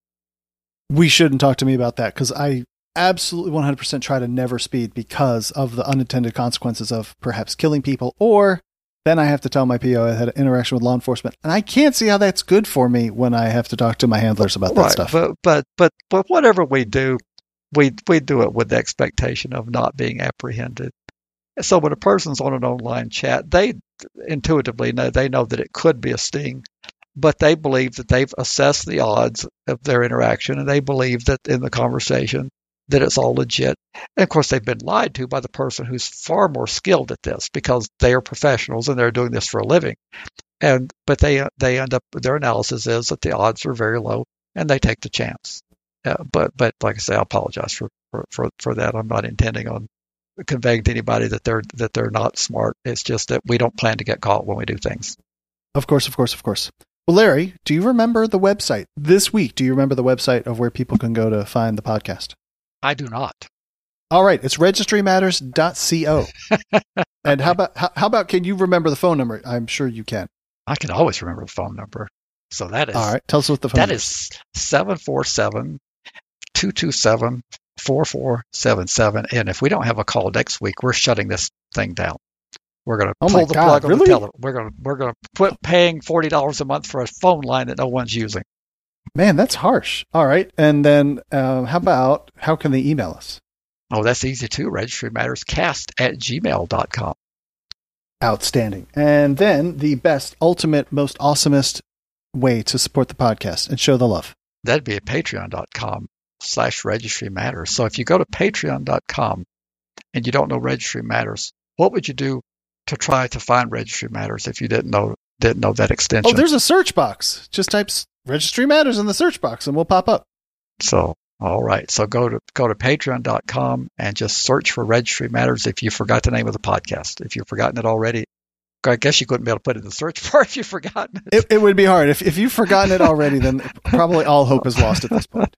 We shouldn't talk to me about that, because I absolutely one hundred percent try to never speed because of the unintended consequences of perhaps killing people, or then I have to tell my P O I had an interaction with law enforcement, and I can't see how that's good for me when I have to talk to my handlers about that right, stuff. But but but but whatever we do, we we do it with the expectation of not being apprehended. So when a person's on an online chat, they intuitively know they know that it could be a sting, but they believe that they've assessed the odds of their interaction, and they believe that in the conversation that it's all legit. And of course, they've been lied to by the person who's far more skilled at this because they are professionals and they're doing this for a living. And but they they end up their analysis is that the odds are very low and they take the chance. Uh, but but like I say, I apologize for, for, for, for that. I'm not intending on conveying to anybody that they're that they're not smart. It's just that we don't plan to get caught when we do things. Of course, of course, of course. Well, Larry, do you remember the website this week? Do you remember the website of where people can go to find the podcast? I do not. All right, it's registry matters dot co. And how about how, how about can you remember the phone number? I'm sure you can. I can always remember the phone number. So that is all right. Tell us what the phone that number is seven four seven, two two seven, four four seven seven. And if we don't have a call next week, we're shutting this thing down. We're going to oh pull the God, plug on really? the telephone. We're going to we're going to quit paying forty dollars a month for a phone line that no one's using. Man, that's harsh. All right. And then uh, how about, how can they email us? Oh, that's easy too. registry matters cast at gmail dot com. Outstanding. And then the best, ultimate, most awesomest way to support the podcast and show the love. That'd be at patreon dot com slash registry matters. So if you go to patreon dot com and you don't know Registry Matters, what would you do to try to find Registry Matters if you didn't know didn't know that extension? Oh, there's a search box. Just type Registry Matters in the search box and we'll pop up. So, all right. So go to go to patreon dot com and just search for Registry Matters if you forgot the name of the podcast. If you've forgotten it already, I guess you couldn't be able to put it in the search bar if you've forgotten it. It, it would be hard. If if you've forgotten it already, then probably all hope is lost at this point.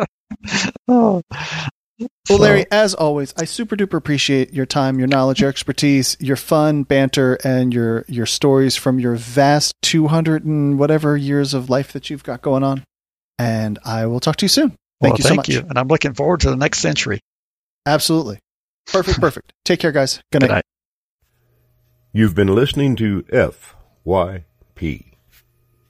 Oh. Well, Larry, as always, I super duper appreciate your time, your knowledge, your expertise, your fun banter, and your your stories from your vast two hundred and whatever years of life that you've got going on. And I will talk to you soon. Thank well, you so thank much. you. And I'm looking forward to the next century. Absolutely. Perfect, perfect. Take care, guys. Good night. Good night. You've been listening to F Y P.